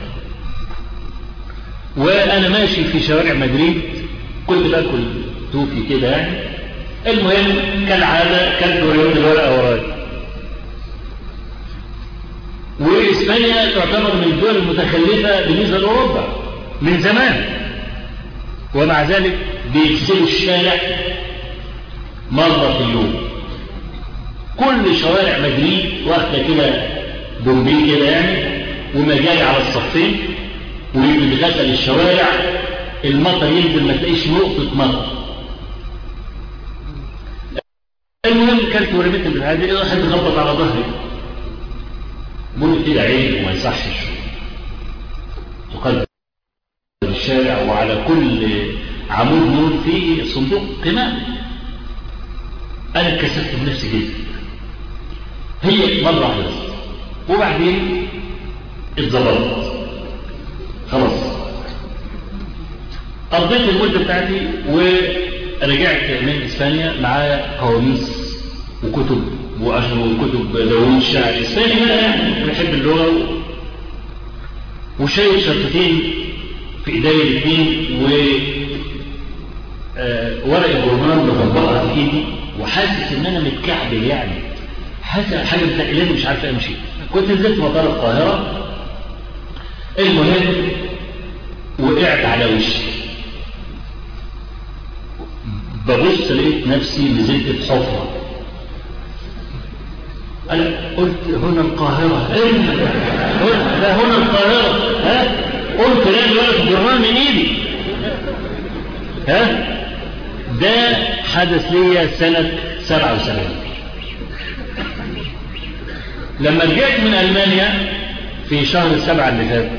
وأنا ماشي في شوارع مدريد كنت باكل توفي كده يعني. المهم كالعادة كانت وريون الورقة وراي. وإسبانيا تعتبر من الدول المتخلفة بالنسبة لأوروبا من زمان ومع ذلك بيغسلوا الشارع مرة في اليوم. كل شوارع مدريد واخدة كده بومبي كده يعني ومجاري على الصفين وبيتغسل الشوارع المطر ينزل ما تلاقيش نقطة مطر. المهم كانت ورمت بالهذه واحد يخبط على ظهري بقول كده عيب وما يصحش تقدم الشارع وعلى كل عمود نور فيه صندوق قمامة. انا اتكسفت بنفسي جدا. هي مرة واحدة وبعدين اتظبطت خلاص قضيت المدة بتاعتي ورجعت من اسبانيا معايا قواميس وكتب واشهر وكتب داوود الشاعر الاسباني بقى يعني بحب اللغة وشايل شرطتين في ايديا الاثنين و ورق الجرمان بطبقها في ايدي وحاسس ان انا متكعبل يعني حاسس حاجه بتقلاني مش عارف امشي. كنت نزلت مطار القاهره المهم وقعت على وشي ببص لقيت نفسي نزلت في حفره. انا قلت هنا القاهره قلت لا هنا القاهره ها قلت لا الورق الجرمان من ايدي ها. ده حدث لي سنة سبعة وسبعين لما رجعت من ألمانيا في شهر السبعة اللي فات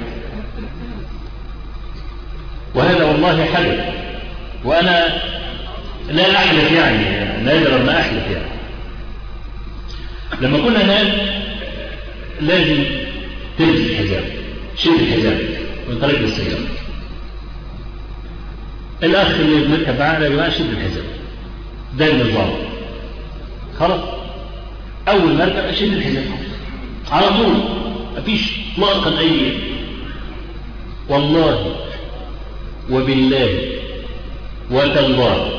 وهذا والله حدث وأنا لا أحلف يعني نادرا ما أحلف يعني. لما كنا هناك لازم تلبس الحجاب شيل الحجاب وانت راكب السيارة. الأخ اللي بنركب معاه يا جماعة شد الحزام، ده النظام. خلاص أول ما أركب أشد الحزام على طول، مفيش إطلاقا أي. والله وبالله وتالله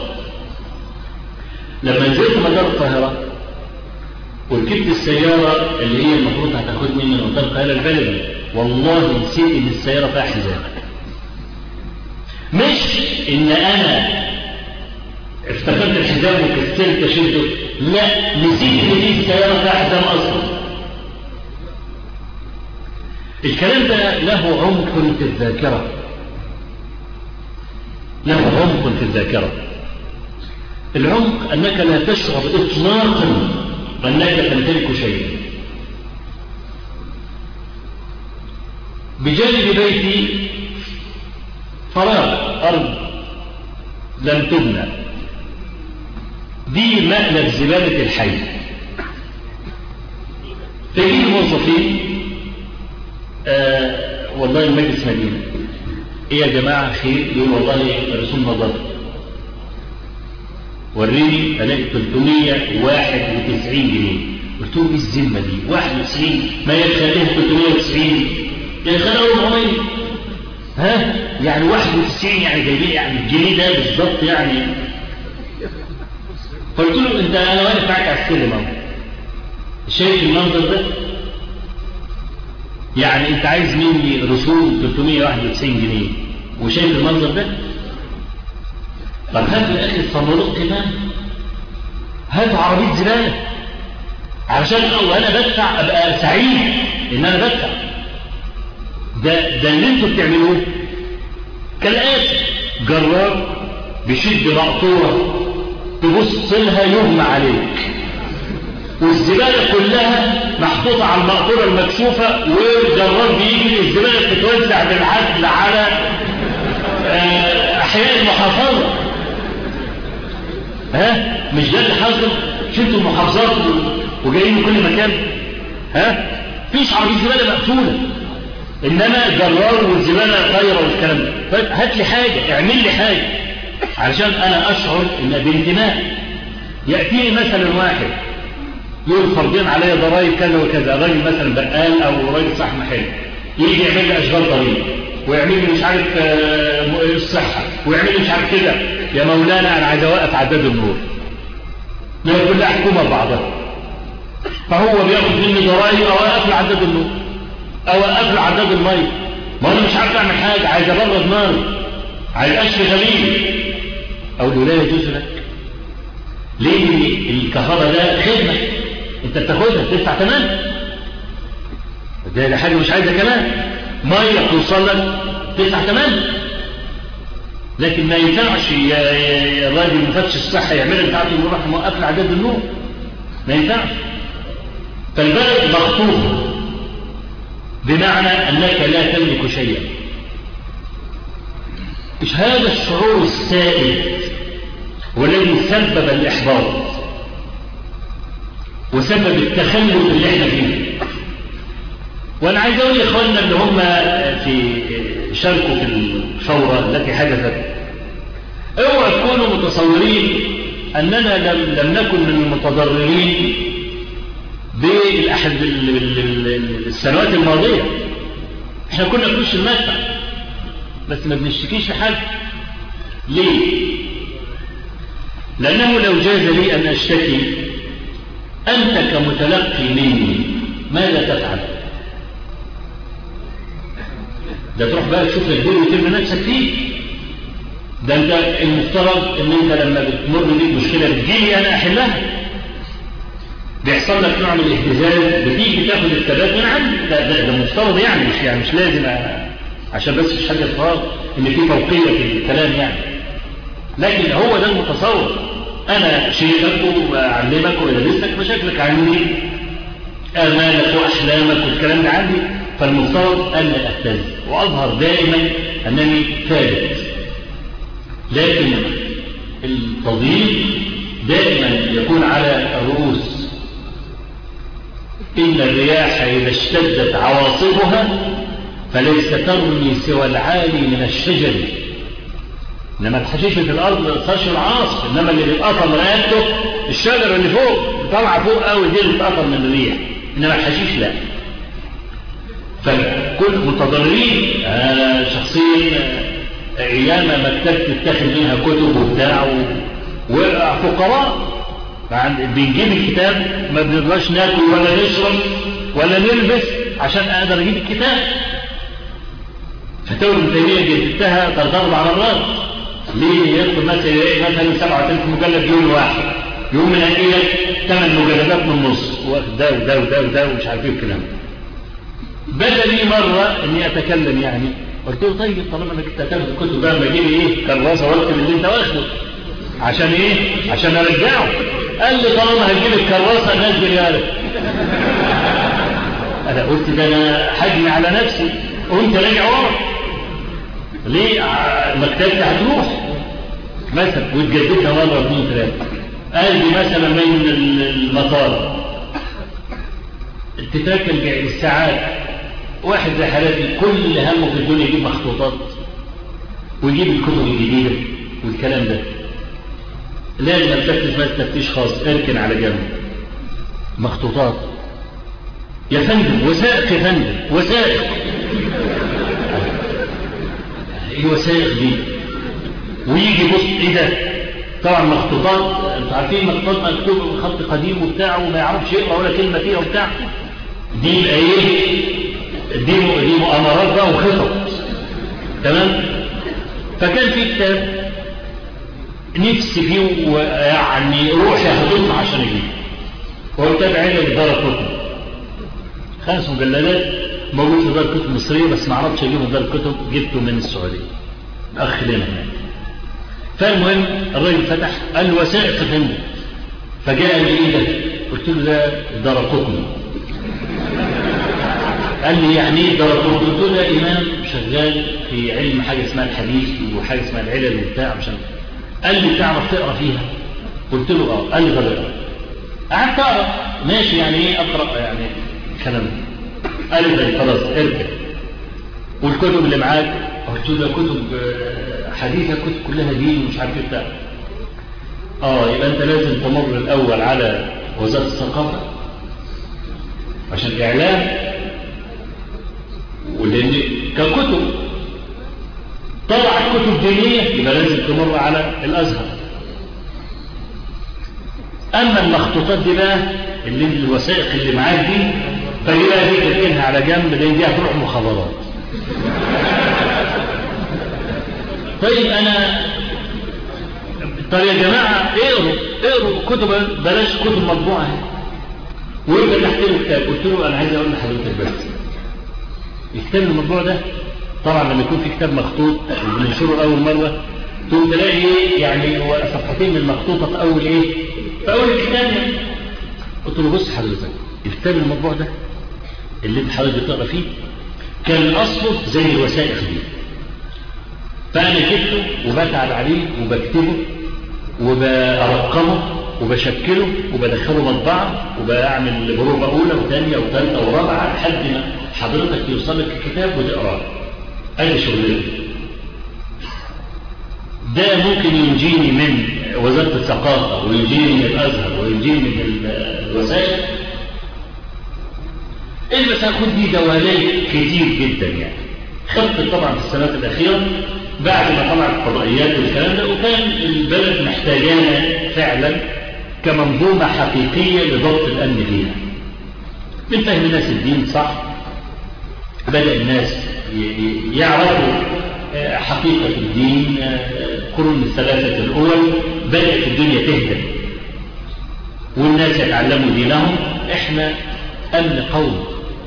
لما نزلت مدار القاهرة وركبت السيارة اللي هي المفروض هتاخدني من مدار القاهرة البلدي، والله نسيت إن السيارة فيها حزام. مش إن أنا افتكرت الحزام وكسرت أشده، لا، نسيت إن دي السيارة فيها حزام أصلا. الكلام ده له عمق في الذاكرة، له عمق في الذاكرة. العمق أنك لا تشعر إطلاقا أنك تمتلك شيئا. بجانب بيتي فراغ، أرض لم تبنى، دي مألف زبالة الحي. تجي الموظفين آه والله المجلس مدينة، ايه يا جماعة خير؟ يقول والله رسوم نظر، وريني الاقي ثلاثمية وواحد وتسعين جنيه. قلت له ايه الذمة دي؟ واحد وتسعين ما يخليها ثلاثمية وتسعين، يعني خلقوا أربعمية. ها يعني واحد وتسعين يعني جايبين يعني الجنيه ده بالظبط يعني. فقلت له انت انا واقف معاك على السلم اهو، شايف المنظر ده؟ يعني انت عايز مني رسوم ثلاثمية وواحد وتسعين جنيه وشايف المنظر ده؟ طب هات يا اخي الصندوق كمان، هات عربيه زباله علشان وانا بدفع ابقى سعيد ان انا بدفع. ده ده اللي انتوا بتعملوه كالاتي: جرار بيشد مقطوره تبص لها يغمى عليك، والزبالة كلها محطوطة على المقطورة المكشوفة، والجرار بيجي الزبالة بتتوزع بالعدل على أحياء المحافظة. ها مش ده اللي حاصل؟ شلتوا المحافظات وجايين من كل مكان. ها فيش عربية زبالة مقفولة، إنما جرار والزبالة طايرة والكلام ده. طيب هات لي حاجة، اعمل لي حاجة علشان أنا أشعر إن بانتماء. يأتيني مثلا واحد يقول فرضين عليا ضرائب كذا وكذا، راجل مثلا بقال او راجل صاحب محل، يجي يعمل لي اشغال طريق ويعمل لي مش عارف الصحه ويعمل لي مش عارف كده. يا مولانا انا عايز اوقف عداد النور، ما كلها حكومه بعضها. فهو بياخد مني ضرائب اوقف له عداد النور، اوقف له عداد الميه. ما انا مش عارف اعمل حاجه، عايز ابرد ناري، عايز اشفي غليل. اقول له لا يجوز لك. ليه؟ الكهرباء ده خدمه انت بتاخدها تدفع كمان، ده حاجه مش عايزه كمان. ميه توصل لك تدفع كمان. لكن ما ينفعش يا الراجل مفتش الصحه يعمل بتاعته يروح موقف لي عداد النور، ما ينفعش. فالبلد مخطوفه بمعنى انك لا تملك شيئا. مش هذا الشعور السائد والذي سبب الاحباط وسبب التخلف اللي احنا فيه. وانا عايز اقول لاخواننا اللي هم في شاركوا في الثوره التي حدثت، اوعوا تكونوا متصورين اننا لم, لم نكن من المتضررين بالاحد السنوات الماضيه. احنا كنا بنخش المدفع بس ما بنشتكيش لحد. ليه؟ لانه لو جاز لي ان اشتكي أنت كمتلقي مني ماذا تفعل؟ ده تروح بقى تشوف الدور وترمي نفسك فيه. ده أنت المفترض أن أنت لما بتمر بيك مشكلة بتجيلي أنا أحلها. بيحصل لك نوع من الاهتزاز، بتيجي تاخد الثبات من عندي. ده, ده, ده مفترض يعني، مش يعني مش لازم عشان بس مش حاجة فراغ إن في فوقية في الكلام يعني. لكن هو ده المتصور. أنا شيخك وأعلمك وأدرسك، مشاكلك عندي، آمالك وأحلامك والكلام ده عندي، فالمفترض أن أهتز وأظهر دائما أنني ثابت. لكن التضييق دائما يكون على الرؤوس. إن الرياح إذا اشتدت عواصفها فليس ترمي سوى العالي من الشجر، إنما الحشيش في الأرض صاشر عاصف، إنما اللي بيتقطر من رقبته الشجرة اللي فوق طالعة فوق قوي دي اللي بتتقطر من الريح، إنما الحشيش لا. فكل متضررين آه شخصين آه أيام مكتبة تتاخد منها كتب وبتاع، وفقراء بنجيب الكتاب ما بنقدرش ناكل ولا نشرب ولا نلبس عشان أقدر أجيب الكتاب. فتاوى ابن تيمية جددتها ثلاث أربع مرات. ليه؟ يدخل مثلا يلاقي مثلا سبعة آلاف مجلد يوم واحد، يوم من أجيلة ثمان مجلدات من النص، وده وده وده وده ومش عارف ايه الكلام. بدأ لي مرة إني أتكلم يعني، قلت له طيب طالما أنا كنت هتاخد الكتب ده ما أجيب إيه؟ كراسة واكتب اللي أنت واخده. عشان إيه؟ عشان أرجعه. قال لي طالما هتجيب الكراسة نزل يالك. أنا قلت ده أنا حجمي على نفسي، وأنت راجع ورا. ليه؟ مكتبتي هتروح مثلا وتجددها مرة اثنين ثلاثة. قال لي مثلا من المطار اتفاق الساعات، واحد زي حالاتي كل همه في الدنيا يجيب مخطوطات ويجيب الكتب الجديدة والكلام ده. لازم التفتش بس تفتيش خاص، اركن على جنب مخطوطات يا فندم، وثائق يا فندم، وثائق. ايه وثائق دي؟ ويجي بص ايه ده؟ طبعا مخطوطات، انتوا عارفين مخطوطات مكتوب خط قديم وبتاع وما يعرفش يقرا ولا كلمه فيها وبتاع. دي يبقى ايه؟ دي دي مؤامرات بقى وخطط. تمام؟ فكان في كتاب نفسي فيه ويعني روحي هتطلع عشان اجيبه. هو كتاب علم دار الكتب، خمس مجلدات موجود في دار الكتب المصريه، بس ما عرفتش اجيبه في دار الكتب، جبته من السعوديه. اخ لنا. فالمهم الراجل فتح قال له وثائق فندم، فجاء لي ايه ده؟ قلت له ده دار الكتب. قال لي يعني ايه دار الكتب؟ قلت له ده امام شغال في علم حاجه اسمها الحديث وحاجه اسمها العلل وبتاع مش. قال لي تعرف تقرا فيها؟ قلت له اه. قال لي طب اقرا. قعدت اقرا ماشي، يعني ايه اقرا يعني كلام. قال لي طيب خلاص ارجع. والكتب اللي معاك؟ قلت له ده كتب حديثه، كتب كلها دين ومش عارف ايه بتاع. اه يبقى انت لازم تمر الاول على وزاره الثقافه عشان الاعلام، ولان ككتب طلعت كتب دينيه يبقى لازم تمر على الازهر. اما المخطوطات دي بقى اللي الوثائق اللي معاك دي فدي بقى دي تركنها على جنب، لان دي هتروح مخابرات. طيب انا طيب يا جماعه اقروا اقروا كتب، بلاش كتب مطبوعه. ويبقى اللي احكي له كتاب. قلت له انا عايز اقول لحضرتك بس الكتاب المطبوع ده طبعا لما يكون في كتاب مخطوط وبننشره اول مره تقوم تلاقي ايه يعني صفحتين من المخطوطه في اول ايه؟ في اول الكتاب يعني. قلت له بص حضرتك الكتاب المطبوع ده اللي انت حضرتك بتقرا فيه كان اصله زي الوثائق دي، فانا جبته وبتعب عليه وبكتبه وبرقمه وبشكله وبدخله مطبعه وبعمل بروفه اولى وثانيه وثالثه ورابعه لحد ما حضرتك يوصل لك الكتاب وتقراه. ادي شغلتي. ده ممكن ينجيني من وزاره الثقافه وينجيني من الازهر وينجيني من الوسائل. اللي بس هاخد دي دواليك كتير جدا يعني. خطت طبعا في السنوات الاخيره بعد ما طلعت الفضائيات والكلام ده، وكان البلد محتاجانا فعلا كمنظومه حقيقيه لضبط الامن فيها. من فهم الناس الدين صح، بدأ الناس يعرفوا حقيقة الدين. القرون الثلاثة الأول بدأت الدنيا تهدى والناس يتعلموا دينهم. احنا أمن قوم،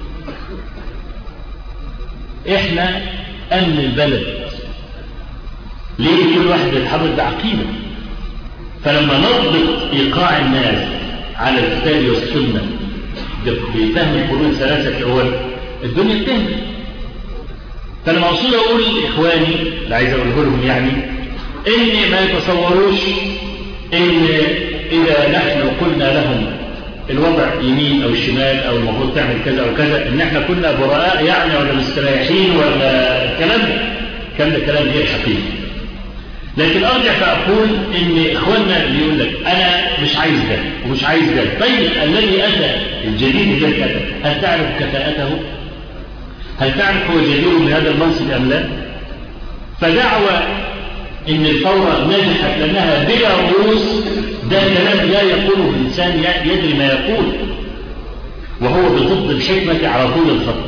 احنا أمن البلد. ليه؟ كل واحد يتحرك بعقيدة. فلما نضبط إيقاع الناس على الكتاب والسنة بفهم القرون الثلاثة الأول الدنيا بتهدى. فانا مقصود اقول لاخواني اللي عايز اقوله لهم يعني ان ما يتصوروش ان اذا نحن قلنا لهم الوضع يمين أو شمال أو المفروض تعمل كذا أو كذا، إن إحنا كنا براء يعني ولا مستريحين ولا الكلام ده، كان ده كلام غير حقيقي. لكن أرجع فأقول إن إخواننا اللي يقول لك أنا مش عايز ده ومش عايز ده، طيب الذي أتى الجديد الذي أتى هل تعرف كفاءته؟ هل تعرف هو جدير بهذا المنصب أم لا؟ فدعوى إن الثورة نجحت لأنها بلا رؤوس، ده كلام لا يقوله الإنسان يدري ما يقول، وهو بضد الحكمة على طول الخط.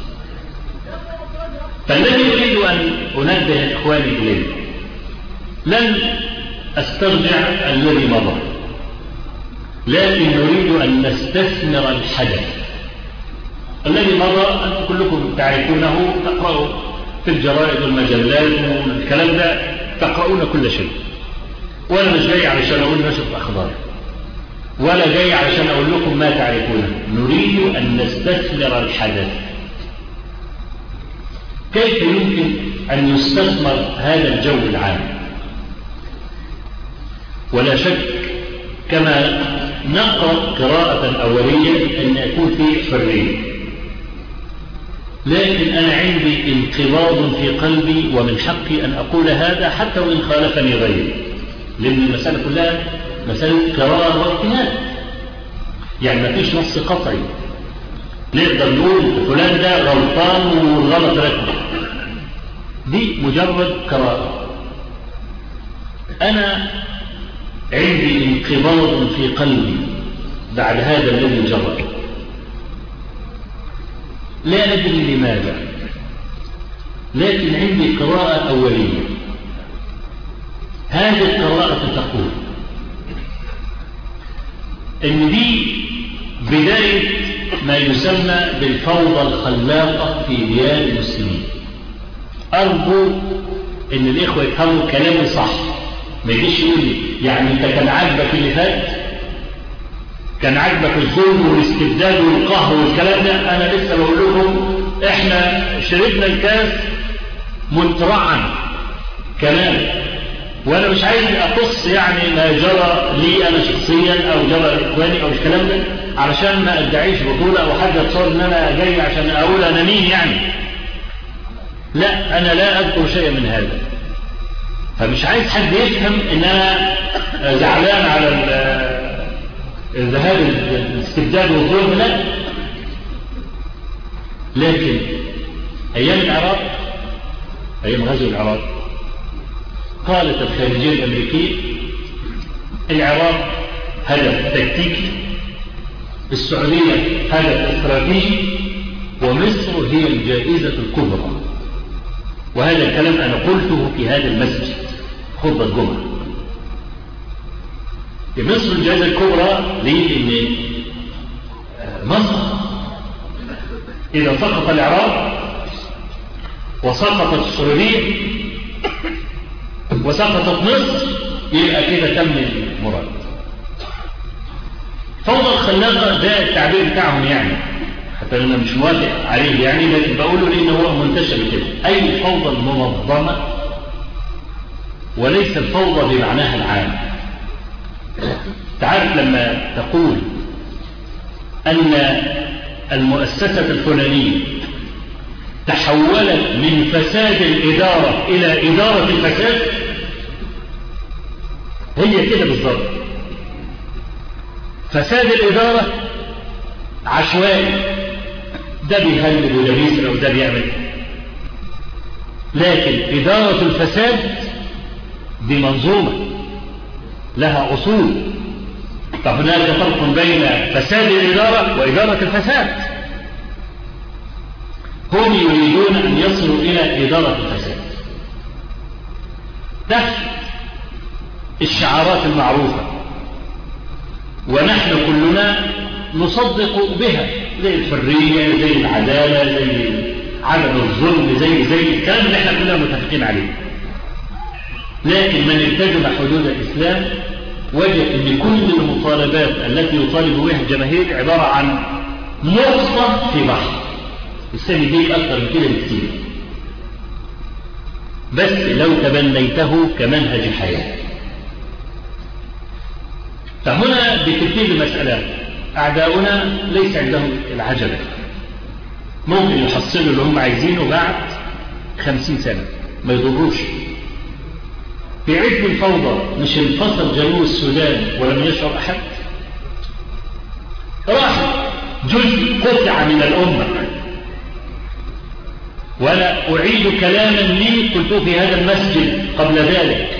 فالذي أريد أن أنبه إخواني إليه، لن أسترجع الذي مضى، لكن نريد أن نستثمر الحدث الذي مضى. أنتم كلكم تعرفونه، تقرأوا في الجرائد والمجلات والكلام ده، تقرؤون كل شيء، وأنا مش جاي علشان أقول نشرة أخبار، ولا جاي علشان أقول لكم ما تعرفونه. نريد أن نستثمر الحدث. كيف يمكن أن يستثمر هذا الجو العام؟ ولا شك كما نقرأ قراءة أولية أن يكون فيه حرية، لكن أنا عندي انقباض في قلبي، ومن حقي أن أقول هذا حتى وإن خالفني غيري، لأن المسألة كلها مسألة قراءة واجتهاد، يعني ما فيش نص قطعي نقدر نقول فلان ده غلطان والغلط ركبه، دي مجرد قراءة. أنا عندي انقباض في قلبي بعد هذا الذي جرى، لا أدري لماذا، لكن عندي قراءة أولية. هذه القراءة تقول إن دي بداية ما يسمى بالفوضى الخلاقة في بلاد المسلمين. أرجو إن الإخوة يفهموا كلامي صح، ما يجيش يقول لي يعني أنت كان عاجبك اللي فات، كان عاجبك الظلم والاستبداد والقهر والكلام ده. أنا لسه بقول لكم إحنا شربنا الكاس منترعا كلام، وأنا مش عايز أقص يعني ما جرى لي أنا شخصيا أو جرى لإخواني أو الكلام ده، علشان ما أدعيش بطولة أو حد يتصور إن أنا جاي عشان أقول أنا مين يعني. لا، أنا لا أذكر شيء من هذا، فمش عايز حد يفهم إن أنا زعلان على الذهاب الاستبداد والظلم، لا. لكن أيام العراق، أيام غزو العراق، قالت الخارجية الأمريكية العراق هدف تكتيكي، السعودية هدف استراتيجي، ومصر هي الجائزة الكبرى. وهذا الكلام أنا قلته في هذا المسجد خطبة الجمعة. في مصر الجائزة الكبرى ليه؟ لأن مصر إذا سقط العراق وسقطت السعودية وسقطت مصر يبقى كده تم المراد. فوضى الخلاقة ده التعبير بتاعهم يعني، حتى أنا مش موافق عليه يعني، لكن بقوله لأنه هو منتشر كده، أي الفوضى المنظمة وليس الفوضى بمعناها العام. تعرف لما تقول أن المؤسسة الفلانية تحولت من فساد الإدارة إلى إدارة الفساد، هي كده بالضبط. فساد الإدارة عشوائي، ده بيهلب وده بيسرق وده بيعمل، لكن إدارة الفساد دي منظومة لها أصول. فهناك فرق بين فساد الإدارة وإدارة الفساد. هم يريدون أن يصلوا إلى إدارة الفساد تحت الشعارات المعروفة، ونحن كلنا نصدق بها، زي الحرية، زي العدالة، زي عدم الظلم، زي زي الكلام اللي احنا كلنا متفقين عليه. لكن من التزم حدود الإسلام وجد أن كل المطالبات التي يطالب بها الجماهير عبارة عن نقطة في بحر. الإسلام يديك أكثر من كده بكثير، بس لو تبنيته كمنهج حياة. فهنا بتبتدي المسألة، أعداؤنا ليس عندهم العجلة، ممكن يحصلوا اللي هم عايزينه بعد خمسين سنة ما يضروش. في عز الفوضى مش انفصل جنوب السودان ولم يشعر أحد؟ راح جزء قطع من الأمة. وأنا أعيد كلاما لي قلته في هذا المسجد قبل ذلك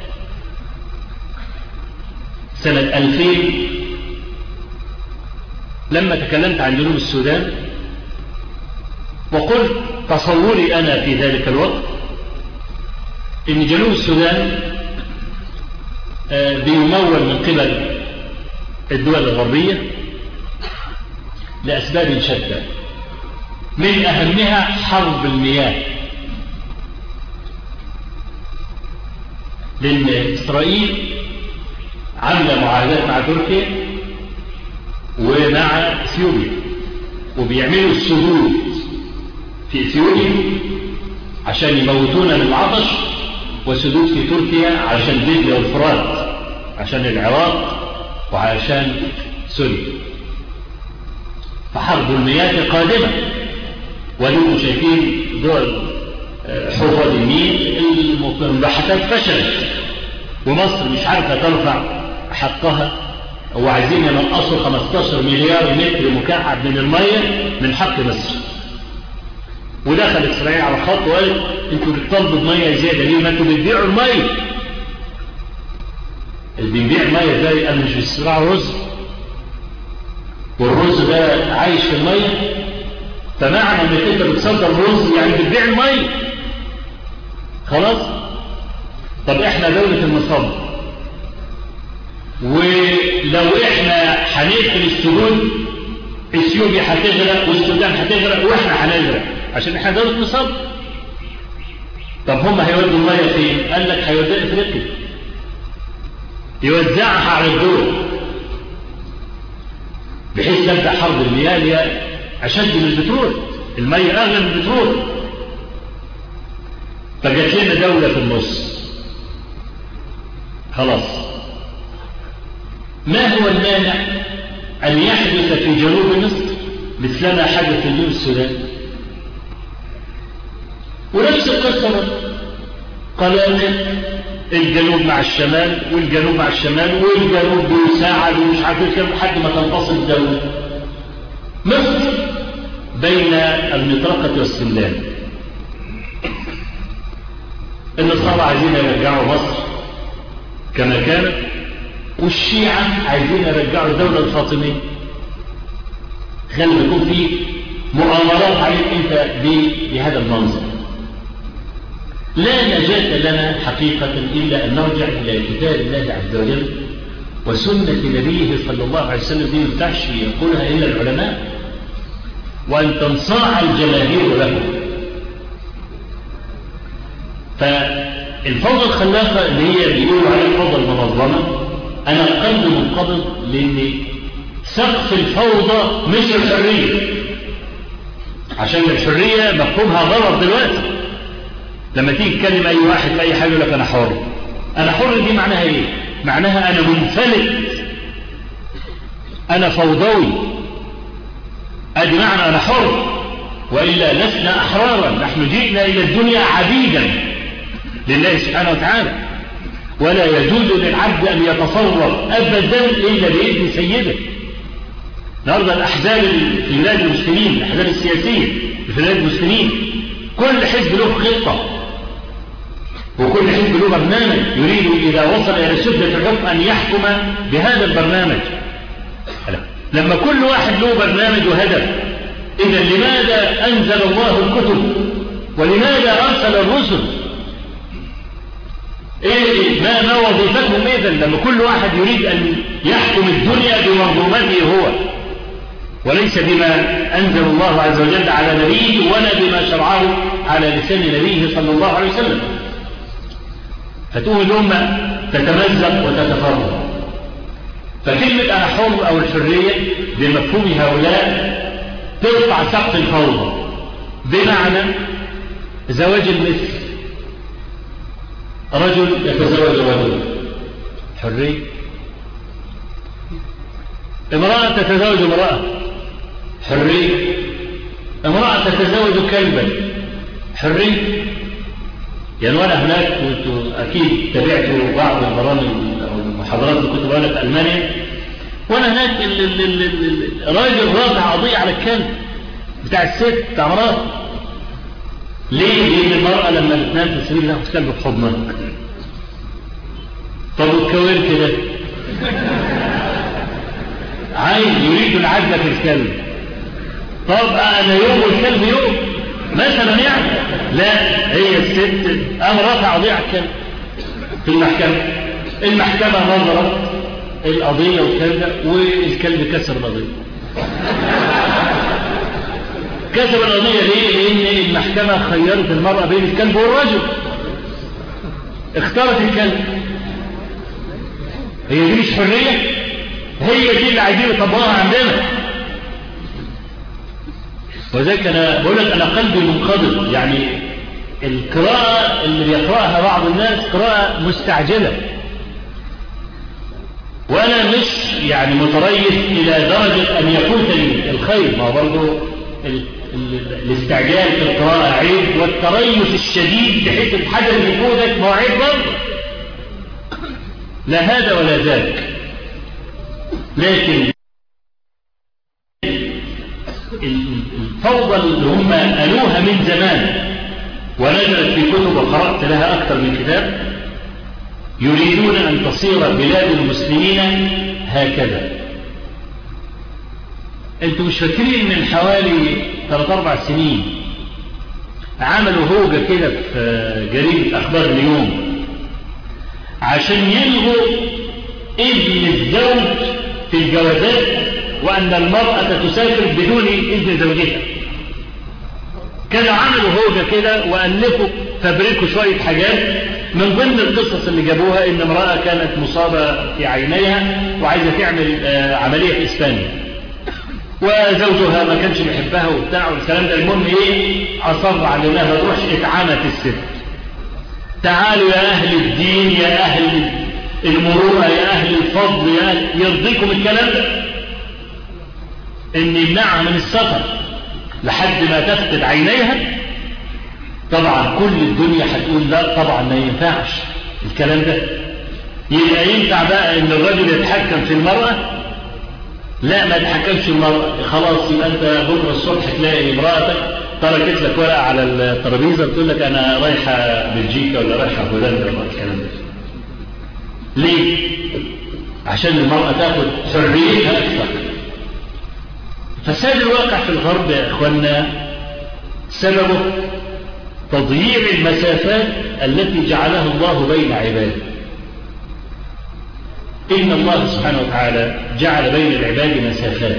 سنة ألفين لما تكلمت عن جنوب السودان، وقلت تصوري أنا في ذلك الوقت إن جنوب السودان بيمول من قبل الدول الغربية لأسباب شتى، من أهمها حرب المياه، لأن إسرائيل عاملة معاهدات مع تركيا ومع اثيوبيا، وبيعملوا السدود في اثيوبيا عشان يموتونا من العطش، وسدود في تركيا عشان ليبيا والفرات، عشان العراق وعشان سوريا. فحرب المياه قادمة، ولكم شايفين دول حوض النيل المباحثات فشلت، ومصر مش عارفة ترفع حقها، وعايزين ينقصوا خمستاشر مليار متر مكعب من المية من حق مصر. ودخل إسرائيل على الخط وقال انتوا بتطلبوا بمية زيادة ليه؟ ما انتوا بتبيعوا المية. اللي بيبيع المية ازاي؟ قال مش بيزرعوا رز، والرز ده عايش في المية، فمعنى انك انت بتصدر رز يعني بتبيع المية. خلاص؟ طب احنا دولة المصادر، ولو احنا هنقفل السدود اثيوبيا هتغرق والسودان هتغرق واحنا هنغرق عشان احنا دولة مصادر. طب هم هيودوا المية فين؟ قال لك هيودوا افريقيا، يوزعها على الدول بحيث تبدأ حرب المياه اللي أشد من البترول، المية أغلى من البترول. فجات لنا دولة في النص. خلاص، ما هو المانع أن يحدث في جنوب مصر مثلما حدث في جنوب السودان؟ ونفس القصة قلالة الجنوب مع الشمال والجنوب مع الشمال والجنوب بيساعد ومش عارف كم لحد ما تنفصل الدولة. مصر بين المطرقة والسلام. النصارى عايزين يرجعوا مصر كما كانت، والشيعة عايزين يرجعوا الدولة الفاطمية. خلي يكون في مؤامرات عليك انت بهذا المنظر. لا نجاة لنا حقيقة إلا أن نرجع إلى كتاب الله عز وجل وسنة نبيه صلى الله عليه وسلم. دي يفتحش يقولها إلا العلماء، وأن تنصاع الجماهير له. فالفوضى الخلاقة اللي هي بيقولوا عليها الفوضى المنظمة، أنا قلب منقبض، لأن سقف الفوضى مش الحرية، عشان الحرية مفهومها غلط دلوقتي. لما تيجي تكلم أي واحد في أي حاجة يقول لك أنا حر. أنا حر دي معناها إيه؟ معناها أنا منفلت، أنا فوضوي. أدي معنى أنا حر، وإلا لسنا أحرارا. نحن جئنا إلى الدنيا عبيدا لله سبحانه وتعالى، ولا يجوز للعبد أن يتصرف أبدا إلا بإذن سيده. النهارده الأحزاب في بلاد المسلمين، الأحزاب السياسية في بلاد المسلمين، كل حزب له خطة وكل حزب له برنامج يريد إذا وصل إلى سدة الحكم أن يحكم بهذا البرنامج. لما كل واحد له برنامج وهدف، إذا لماذا أنزل الله الكتب ولماذا أرسل الرسل؟ إيه ما ما وظيفتهم إذن لما كل واحد يريد أن يحكم الدنيا بمنظومته هو، وليس بما أنزل الله عز وجل على نبيه ولا بما شرعه على لسان نبيه صلى الله عليه وسلم. فتقوم الأمة تتمزق وتتفرق. فكلمة أنا حر أو الحرية بمفهوم هؤلاء ترفع سقف الفوضى، بمعنى زواج المثل. رجل يتزوج رجل، حرية. امرأة تتزوج امرأة حرية، امرأة تتزوج كلبا حرية. يعني وانا هناك كنت اكيد تابعت بعض البرامج او المحاضرات اللي كنت بقولها في المانيا، وانا هناك الراجل رافع قضية على الكلب بتاع الست بتاع مراته. ليه؟ لان المرأة لما بتنام في السرير تاخد كلب في حضنك. طب والكوير كده عايز يريد العدل في الكلب. طب انا يوم والكلب يوم مثلا يعني. لا، هي الست قام رافع قضية على الكلب في المحكمة. المحكمة نظرت القضية والكلب، والكلب كسر القضية. كسر القضية ليه؟ لأن المحكمة خيرت المرأة بين الكلب والرجل، اختارت الكلب. هي دي مش حرية؟ هي دي اللي عايزين يطبقوها عندنا. وذلك أنا بقول لك أنا قلبي منقبض. يعني القراءة اللي بيقرأها بعض الناس قراءة مستعجلة، وأنا مش يعني متريث إلى درجة أن يفوتني الخير. ما برضه الاستعجال في القراءة عيب، والتريث الشديد بحيث الحدث اللي يفوتك ما هو عيب برضه. لا هذا ولا ذاك. لكن الفوضى اللي هم قالوها من زمان ونزلت في كتب وقرأت لها أكثر من كتاب، يريدون أن تصير بلاد المسلمين هكذا. أنتم مش فاكرين من حوالي ثلاث أربع سنين عملوا هوجة كده في جريدة أخبار اليوم عشان يلغوا إذن الزوج في الجوازات، وأن المرأة تسافر بدون إذن زوجها. كانوا عملوا هوجة كده وألفوا فبركوا شوية حاجات. من ضمن القصص اللي جابوها إن امرأة كانت مصابة في عينيها وعايزة تعمل عملية في إسبانيا، وزوجها ما كانش بيحبها وبتاع والكلام ده. المهم إيه، أصر على إنها تروح. اتعمت الست. تعالوا يا أهل الدين، يا أهل المروءة، يا أهل الفضل، يا أهل يرضيكم الكلام ده إن يمنعها من السفر لحد ما تفقد عينيها. طبعا كل الدنيا هتقول لا طبعا ما ينفعش الكلام ده. يبقى ينفع بقى ان الرجل يتحكم في المرأة؟ لا، ما يتحكمش في المرأة. خلاص يبقى انت بكرة الصبح تلاقي امرأتك تركت لك ورقة على الترابيزة بتقول لك انا رايحة بلجيكا ولا رايحة هولندا ولا الكلام ده. ليه؟ عشان المرأة تاخد حريتها اكثر. فساد الواقع في الغرب يا اخوانا سببه تضييع المسافات التي جعلها الله بين عباده. إن الله سبحانه وتعالى جعل بين العباد مسافات،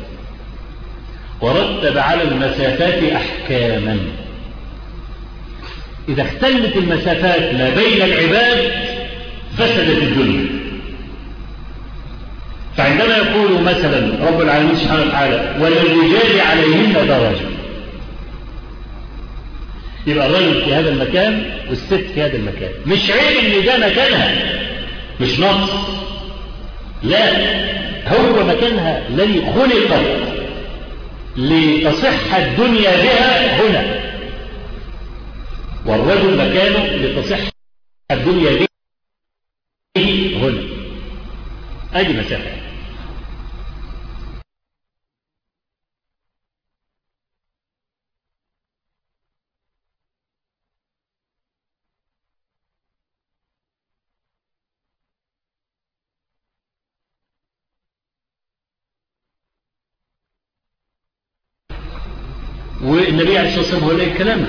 ورتب على المسافات أحكاما. إذا اختلت المسافات ما بين العباد فسدت الدنيا. فعندما يقول مثلا رب العالمين سبحانه وتعالى وللرجال عليهن درجة، يبقى الرجل في هذا المكان والست في هذا المكان. مش عيب ان ده مكانها، مش نقص، لا، هو مكانها الذي خلقت لتصح الدنيا بها هنا، والرجل مكانه لتصح الدنيا به هنا. ادي مسافة. والنبي عليه الصلاة والسلام هو ليه الكلام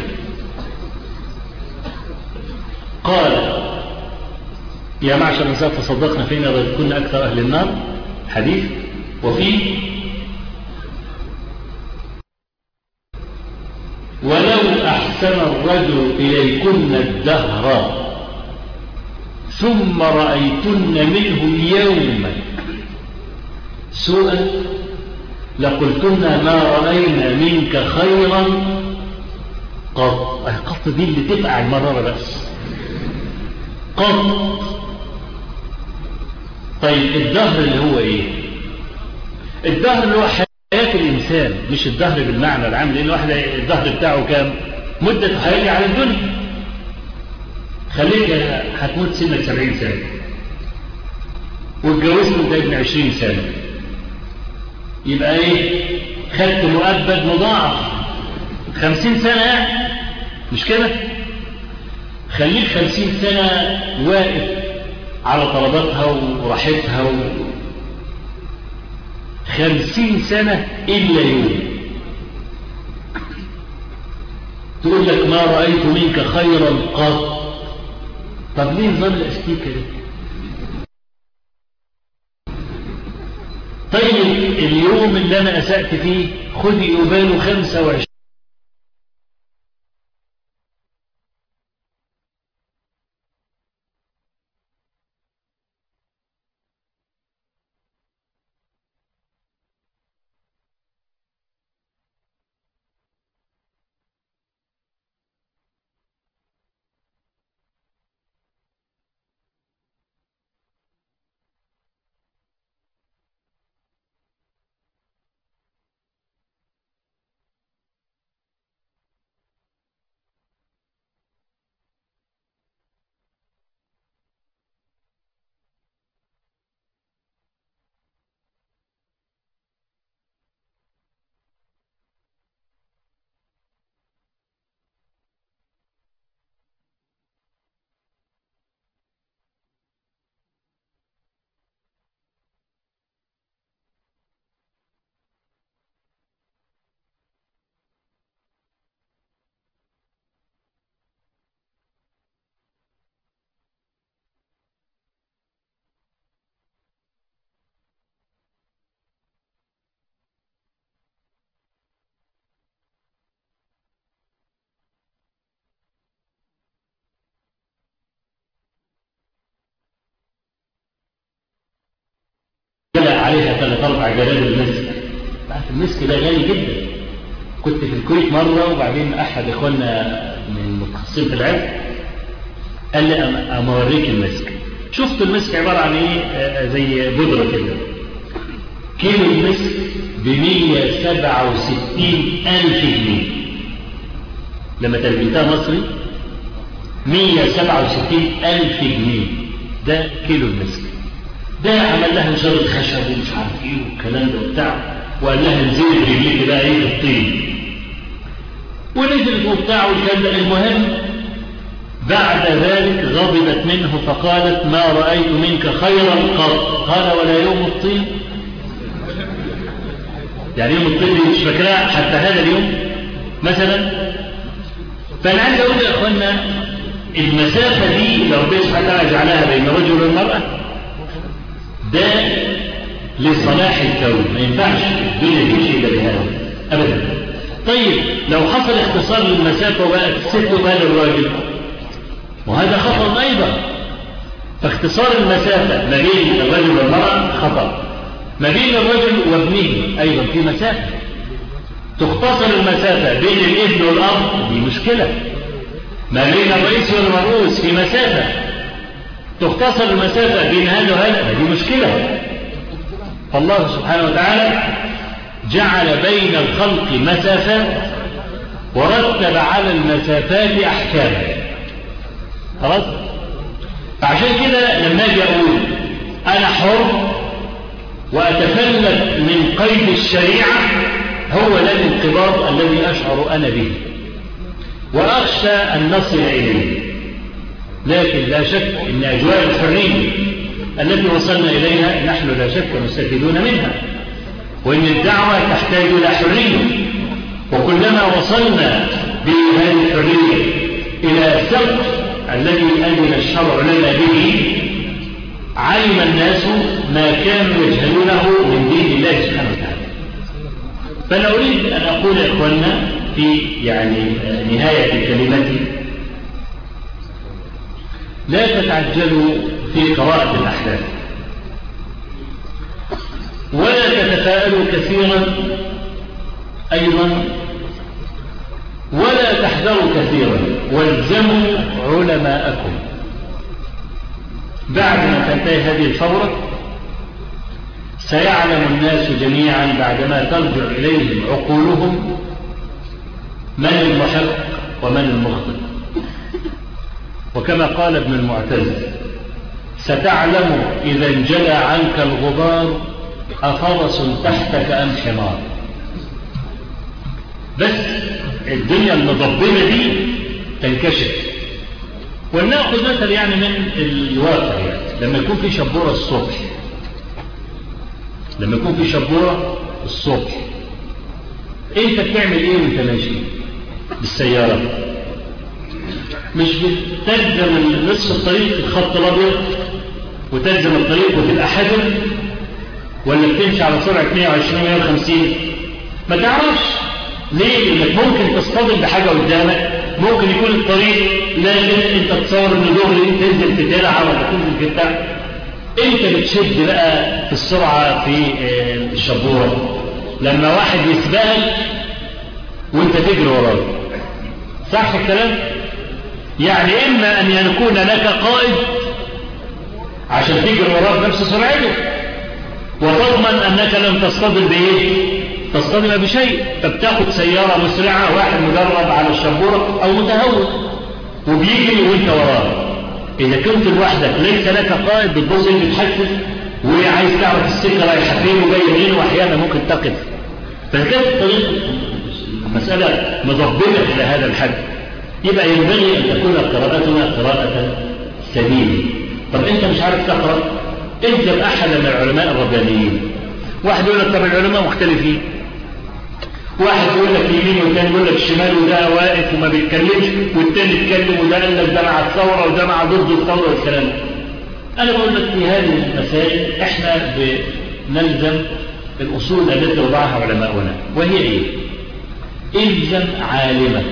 قال يا معشر النساء تصدقنا فينا إذا كنا أكثر أهل النار، حديث. وفيه ولو أحسن الرجل إليكن الدهر ثم رأيتن منه يوما سوءا لقلتن ما رأينا منك خيرا قط. قط دي اللي تبقى المرارة بس قط. طيب الدهر اللي هو ايه؟ الدهر اللي هو حياة الإنسان، مش الدهر بالمعنى العام، لأن واحد الدهر بتاعه كام؟ مدة حياتي على الدنيا. خليك هتموت سنك سبعين سنة واتجوزت وانت ابن عشرين سنة، يبقى ايه؟ خدت مؤبد مضاعف خمسين سنة يعني، مش كده؟ خليك خمسين سنة واقف على طلباتها وراحتها و... خمسين سنة إلا يوم تقول لك ما رأيت منك خيرا قط. طب ليه نظام الأستيكة ده؟ طيب اليوم اللي أنا أسأت فيه خذي قباله خمسة وعشرين عليها ثلاث اربع جلال المسك. المسك ده غالي جدا. كنت في الكويت مره وبعدين احد اخواننا من متخصصين في العلم قال لي اما اوريك المسك. شفت المسك عباره عن ايه؟ زي بودره كده. كيلو المسك ب مية وسبعة وستين الف جنيه. لما ترجمتها مصري مية وسبعة وستين الف جنيه ده كيلو المسك. ده عمل لها نشارة خشب ومش عارف ايه والكلام ده وبتاع، وقال لها انزلي برجليك بقى ايه في الطين، ونزلت وبتاع والكلام ده. المهم بعد ذلك غضبت منه فقالت ما رأيت منك خيرا قط. قال ولا يوم الطين؟ يعني يوم الطين مش فاكراه حتى هذا اليوم مثلا. فانا عايز اقول يا اخوانا المسافه دي اللي ربنا سبحانه وتعالى جعلها بين الرجل والمراه ده لصلاح الكون، ما ينفعش الدنيا تمشي الا بهذا ابدا. طيب لو حصل اختصار للمسافه وبقت الست وبقى للراجل، وهذا خطر ايضا. فاختصار المسافه ما بين الرجل والمراه خطر، ما بين الرجل وابنه ايضا في مسافه. تختصر المسافه بين الابن والاب دي مشكله. ما بين الرئيس والمرؤوس في مسافه. تختصر المسافة بين هذا وهذا دي مشكلة. فالله سبحانه وتعالى جعل بين الخلق مسافات ورتب على المسافات أحكاما. خلاص؟ فعشان كده لما أجي أقول أنا حر وأتفلت من قيد الشريعة، هو ده الانقباض الذي أشعر أنا به وأخشى أن نصل إليه. لكن لا شك أن أجواء الحرية التي وصلنا إليها نحن لا شك مستفيدون منها، وأن الدعوة تحتاج إلى حرية. وكلما وصلنا بهذه الحرية إلى السقف الذي أذن الشرع لنا به، علم الناس ما كانوا يجهلونه من دين الله سبحانه وتعالى. فأنا أريد أن أقول يا إخواننا في يعني نهاية كلمتي، لا تتعجلوا في قراءة الأحداث، ولا تتفاءلوا كثيرا أيضا، ولا تحذروا كثيرا، والزموا علماءكم. بعد ما تنتهي هذه الثورة سيعلم الناس جميعا بعدما ترجع إليهم عقولهم من المحق ومن المخطئ. وكما قال ابن المعتز: ستعلم إذا انجلى عنك الغبار أفرس تحتك أم حمار. بس الدنيا المضببة دي تنكشف. ولنأخذ مثل يعني من الواقع، يعني لما يكون في شبورة الصبح لما يكون في شبورة الصبح انت بتعمل ايه وانت ماشي بالسيارة؟ مش بتلزم نصف الطريق الخط الابيض وتلزم الطريق وتبقى حجر، ولا بتمشي على سرعة مية وعشرين مية وخمسين؟ ما تعرفش ليه؟ لانك ممكن تصطدم بحاجة قدامك، ممكن يكون الطريق لازم انت تصور ان دغري تنزل في تلعب ولا تنزل في بتاع. انت بتشد بقى في السرعة في الشبورة لما واحد يسبقك وانت تجري وراه. صح الكلام؟ يعني اما ان يكون لك قائد عشان تجري وراه بنفس سرعته وتضمن انك لم تصطدم بايه؟ تصطدم بشيء، فبتاخد سيارة مسرعة، واحد مدرب على الشبورة او متهور وبيجري وانت وراه. إذا كنت لوحدك ليس لك قائد بتبص اللي بتحسس وعايز تعرف السكة رايحة فين وجاية منين، وأحيانا ممكن تقف. فكانت الطريق مسألة مضبطة إلى هذا الحد. يبقى ينبغي أن تكون قراءتنا قراءة سليمة. طب أنت مش عارف تقرأ، الزم أحد من العلماء الربانيين. واحد يقول لك طب العلماء مختلفين، واحد يقول لك يمين والثاني يقول لك شمال، وده واقف وما بيتكلمش والثاني يتكلم، وده قال لك ده مع الثوره وده مع ضد الثوره والكلام ده. انا بقول لك في هذه المسائل احنا بنلزم الاصول التي وضعها علماؤنا، وهي ايه؟ الزم عالمك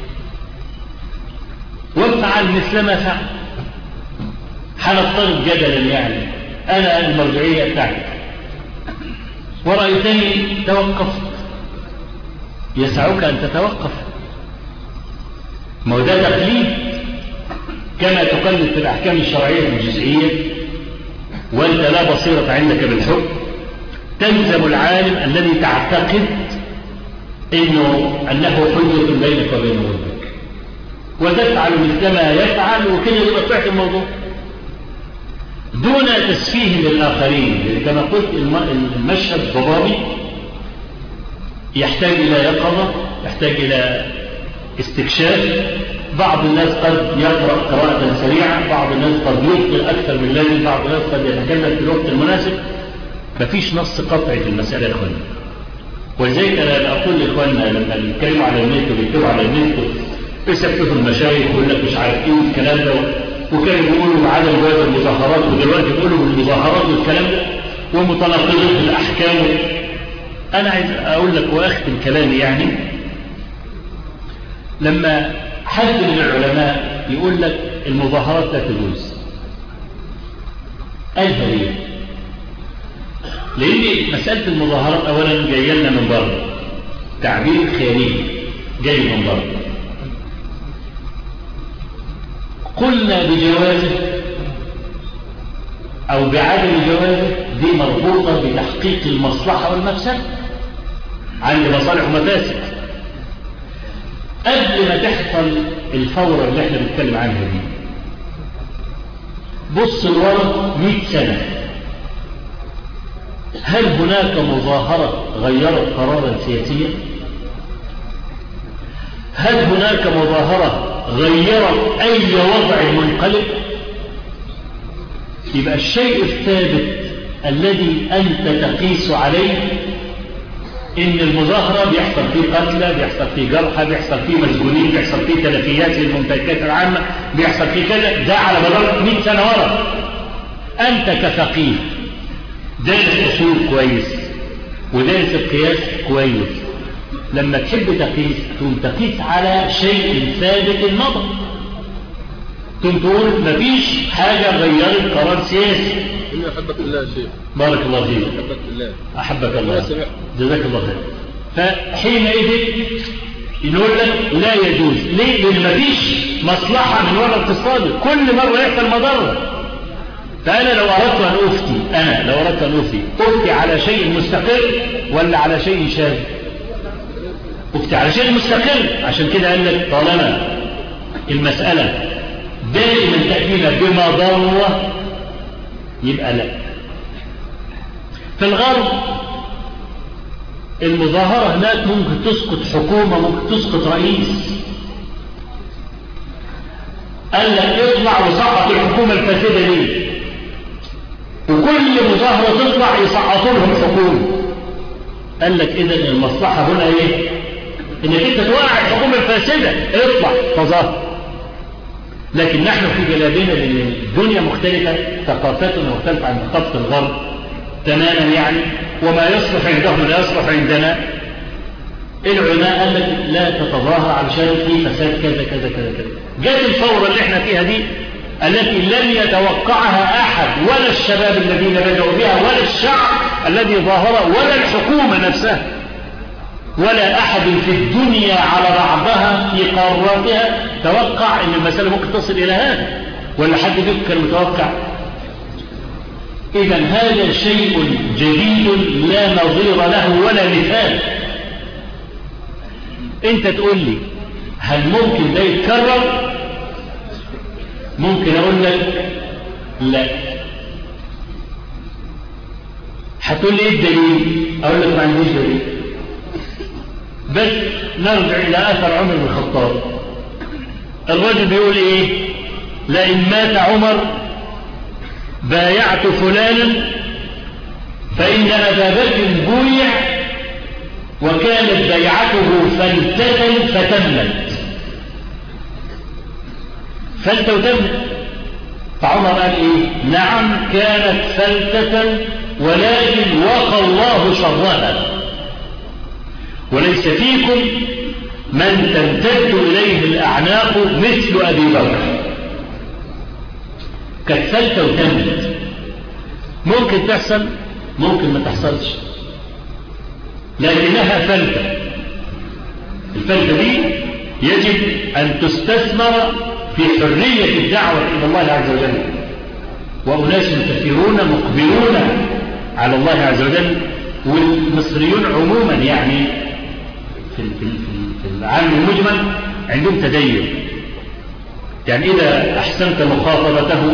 وافعل مثل ما فعل. هنفترض جدلا يعني انا المرجعيه بتاعتي ورأيتني توقفت، يسعك أن تتوقف. ما هو ده تقليد، كما تقلد في الأحكام الشرعية الجزئية وأنت لا بصيرة عندك بالحكم. تلزم العالم الذي تعتقد إنه أنه حجة بينك وبين ربك وتفعل مثلما يفعل، وكده يبقى طلعت الموضوع دون تسفيه للآخرين. كما قلت المشهد ضبابي يحتاج إلى يقظة، يحتاج إلى استكشاف. بعض الناس قد يقرأ قراءة سريعة، بعض الناس قد يخطئ أكثر من اللازم، بعض الناس قد يتكلم في الوقت المناسب. مفيش نص قطعي في المسألة يا إخواني. ولذلك أنا أقول لإخواننا لما بيتكلموا على النت وبيكتبوا على النت بيسفهوا المشايخ ويقول لك مش عارف إيه والكلام ده، وكانوا بيقولوا عدم جواز المظاهرات ودلوقتي بيقولوا بالمظاهرات والكلام ده ومتناقضين في الأحكام. أنا عايز أقول لك وأختم كلامي، يعني لما حد من العلماء يقول لك المظاهرات لا تجوز، قالها ليه؟ لأن مسألة المظاهرات أولا جاية لنا من بره، تعبير خارجي جاي من بره. قلنا بجوازه أو بعدم جوازه دي مربوطة بتحقيق المصلحة والمفسدة، عند مصالح ومفاسد. قبل ما تحصل الفورة اللي احنا بنتكلم عنها دي، بص لورا مئة سنة، هل هناك مظاهرة غيرت قرارا سياسيا؟ هل هناك مظاهرة غيرت أي وضع منقلب؟ يبقى الشيء الثابت الذي أنت تقيس عليه إن المظاهرة بيحصل فيه قتلى، بيحصل فيه جرحى، بيحصل فيه مسجونين، بيحصل فيه تلفيات للممتلكات العامة، بيحصل فيه كذا، ده على مدار مئة سنة ورا. أنت كفقيه دارس أصول كويس ودارس القياس كويس، لما تحب تقيس تقوم تقيس على شيء ثابت المضى، تقوم تقول مفيش حاجة غيرت قرار سياسي. إني أحبك الله يا شيخ. بارك الله فيك. أحبك الله. أحبك الله. جزاك الله خير. فحينئذ يقول لك لا يجوز. ليه؟ لأن مفيش مصلحة من وراء الاقتصاد، كل مرة يحصل مضرة. فأنا لو أردت أن أفتي أنا لو أردت أن أفتي أفتي على شيء مستقر ولا على شيء شاذ؟ أفتي على شيء مستقر. عشان كده قال لك طالما المسألة دائما تأتينا بمضرة يبقى لا. في الغرب المظاهرة هناك ممكن تسقط حكومة، ممكن تسقط رئيس. قال لك اطلع وسقط الحكومة الفاسدة دي، وكل مظاهرة تطلع يسقطوا لهم حكومة. قال لك إذا المصلحة هنا ايه؟ انك انت توقع الحكومة الفاسدة، اطلع تظاهر. لكن نحن في بلادنا لأن الدنيا مختلفة، ثقافتنا مختلفة عن ثقافة الغرب تماما يعني، وما يصلح عندهم لا يصلح عندنا. العلماء قال لك لا تتظاهر علشان في فساد كذا كذا كذا كذا. جت الثورة اللي احنا فيها دي التي لم يتوقعها أحد، ولا الشباب الذين بدأوا بها، ولا الشعب الذي ظاهر، ولا الحكومة نفسها، ولا أحد في الدنيا على بعضها في قاراتها توقع أن المسألة ممكن تصل إلى هذا، ولا حد فيكم كان متوقع؟ إذا هذا شيء جديد لا نظير له ولا مثال. أنت تقول لي هل ممكن ده يتكرر؟ ممكن أقول لك لا. هتقول لي إيه الدليل؟ أقول لك ما عنديش دليل، بس نرجع إلى أثر عمر بن الخطاب. الرجل بيقول إيه؟ لئن مات عمر بايعت فلانا فإن أبا بكر بويع وكانت بيعته فلتة فتمت. فلتة وتمت. فعمر قال إيه؟ نعم كانت فلتة ولكن وقى الله شرها، وليس فيكم من تمتد إليه الأعناق مثل أبي بكر. كانت فلتة وتمت. ممكن تحصل، ممكن ما تحصلش، لكنها فلتة. الفلتة دي يجب أن تستثمر في حرية الدعوة إلى الله عز وجل، وأناس كثيرون مقبلون على الله عز وجل، والمصريون عموما يعني في العام المجمل عندهم تدين. يعني إذا أحسنت مخاطبته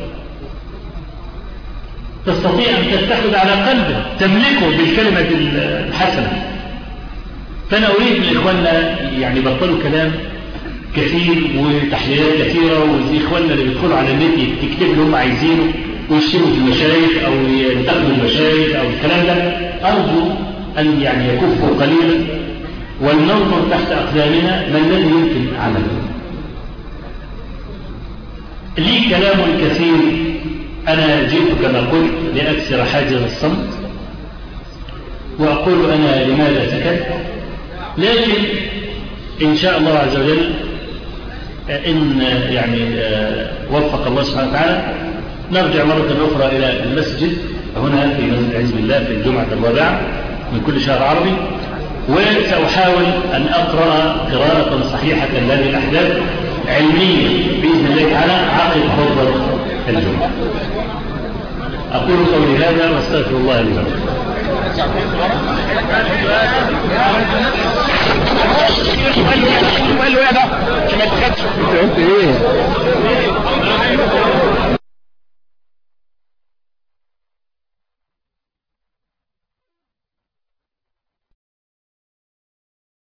تستطيع أن تتخذ على قلبه، تملكه بالكلمة الحسنة. فأنا أريد من إخواننا يعني بطلوا كلام كثير وتحليلات كثيرة، وإخواننا اللي بيدخلوا على النت يكتبوا اللي هم عايزينه ويشتموا في المشايخ أو ينتقدوا المشايخ أو الكلام ده. أرجو أن يعني يكفوا قليلا ولننظر تحت أقدامنا ما الذي يمكن عمله. لي كلام كثير، أنا جئت كما قلت لأكسر حاجز الصمت وأقول أنا لماذا سكت، لكن إن شاء الله عز وجل إن يعني وفق الله سبحانه وتعالى نرجع مرة أخرى إلى المسجد هنا في مسجد عز بالله في الجمعة الرابعة من كل شهر عربي، وسأحاول أن أقرأ قراءة صحيحة لهذه الأحداث علمية بإذن الله تعالى عقب خطبة الجمعة. أقول قولي هذا واستغفر الله لي ولكم.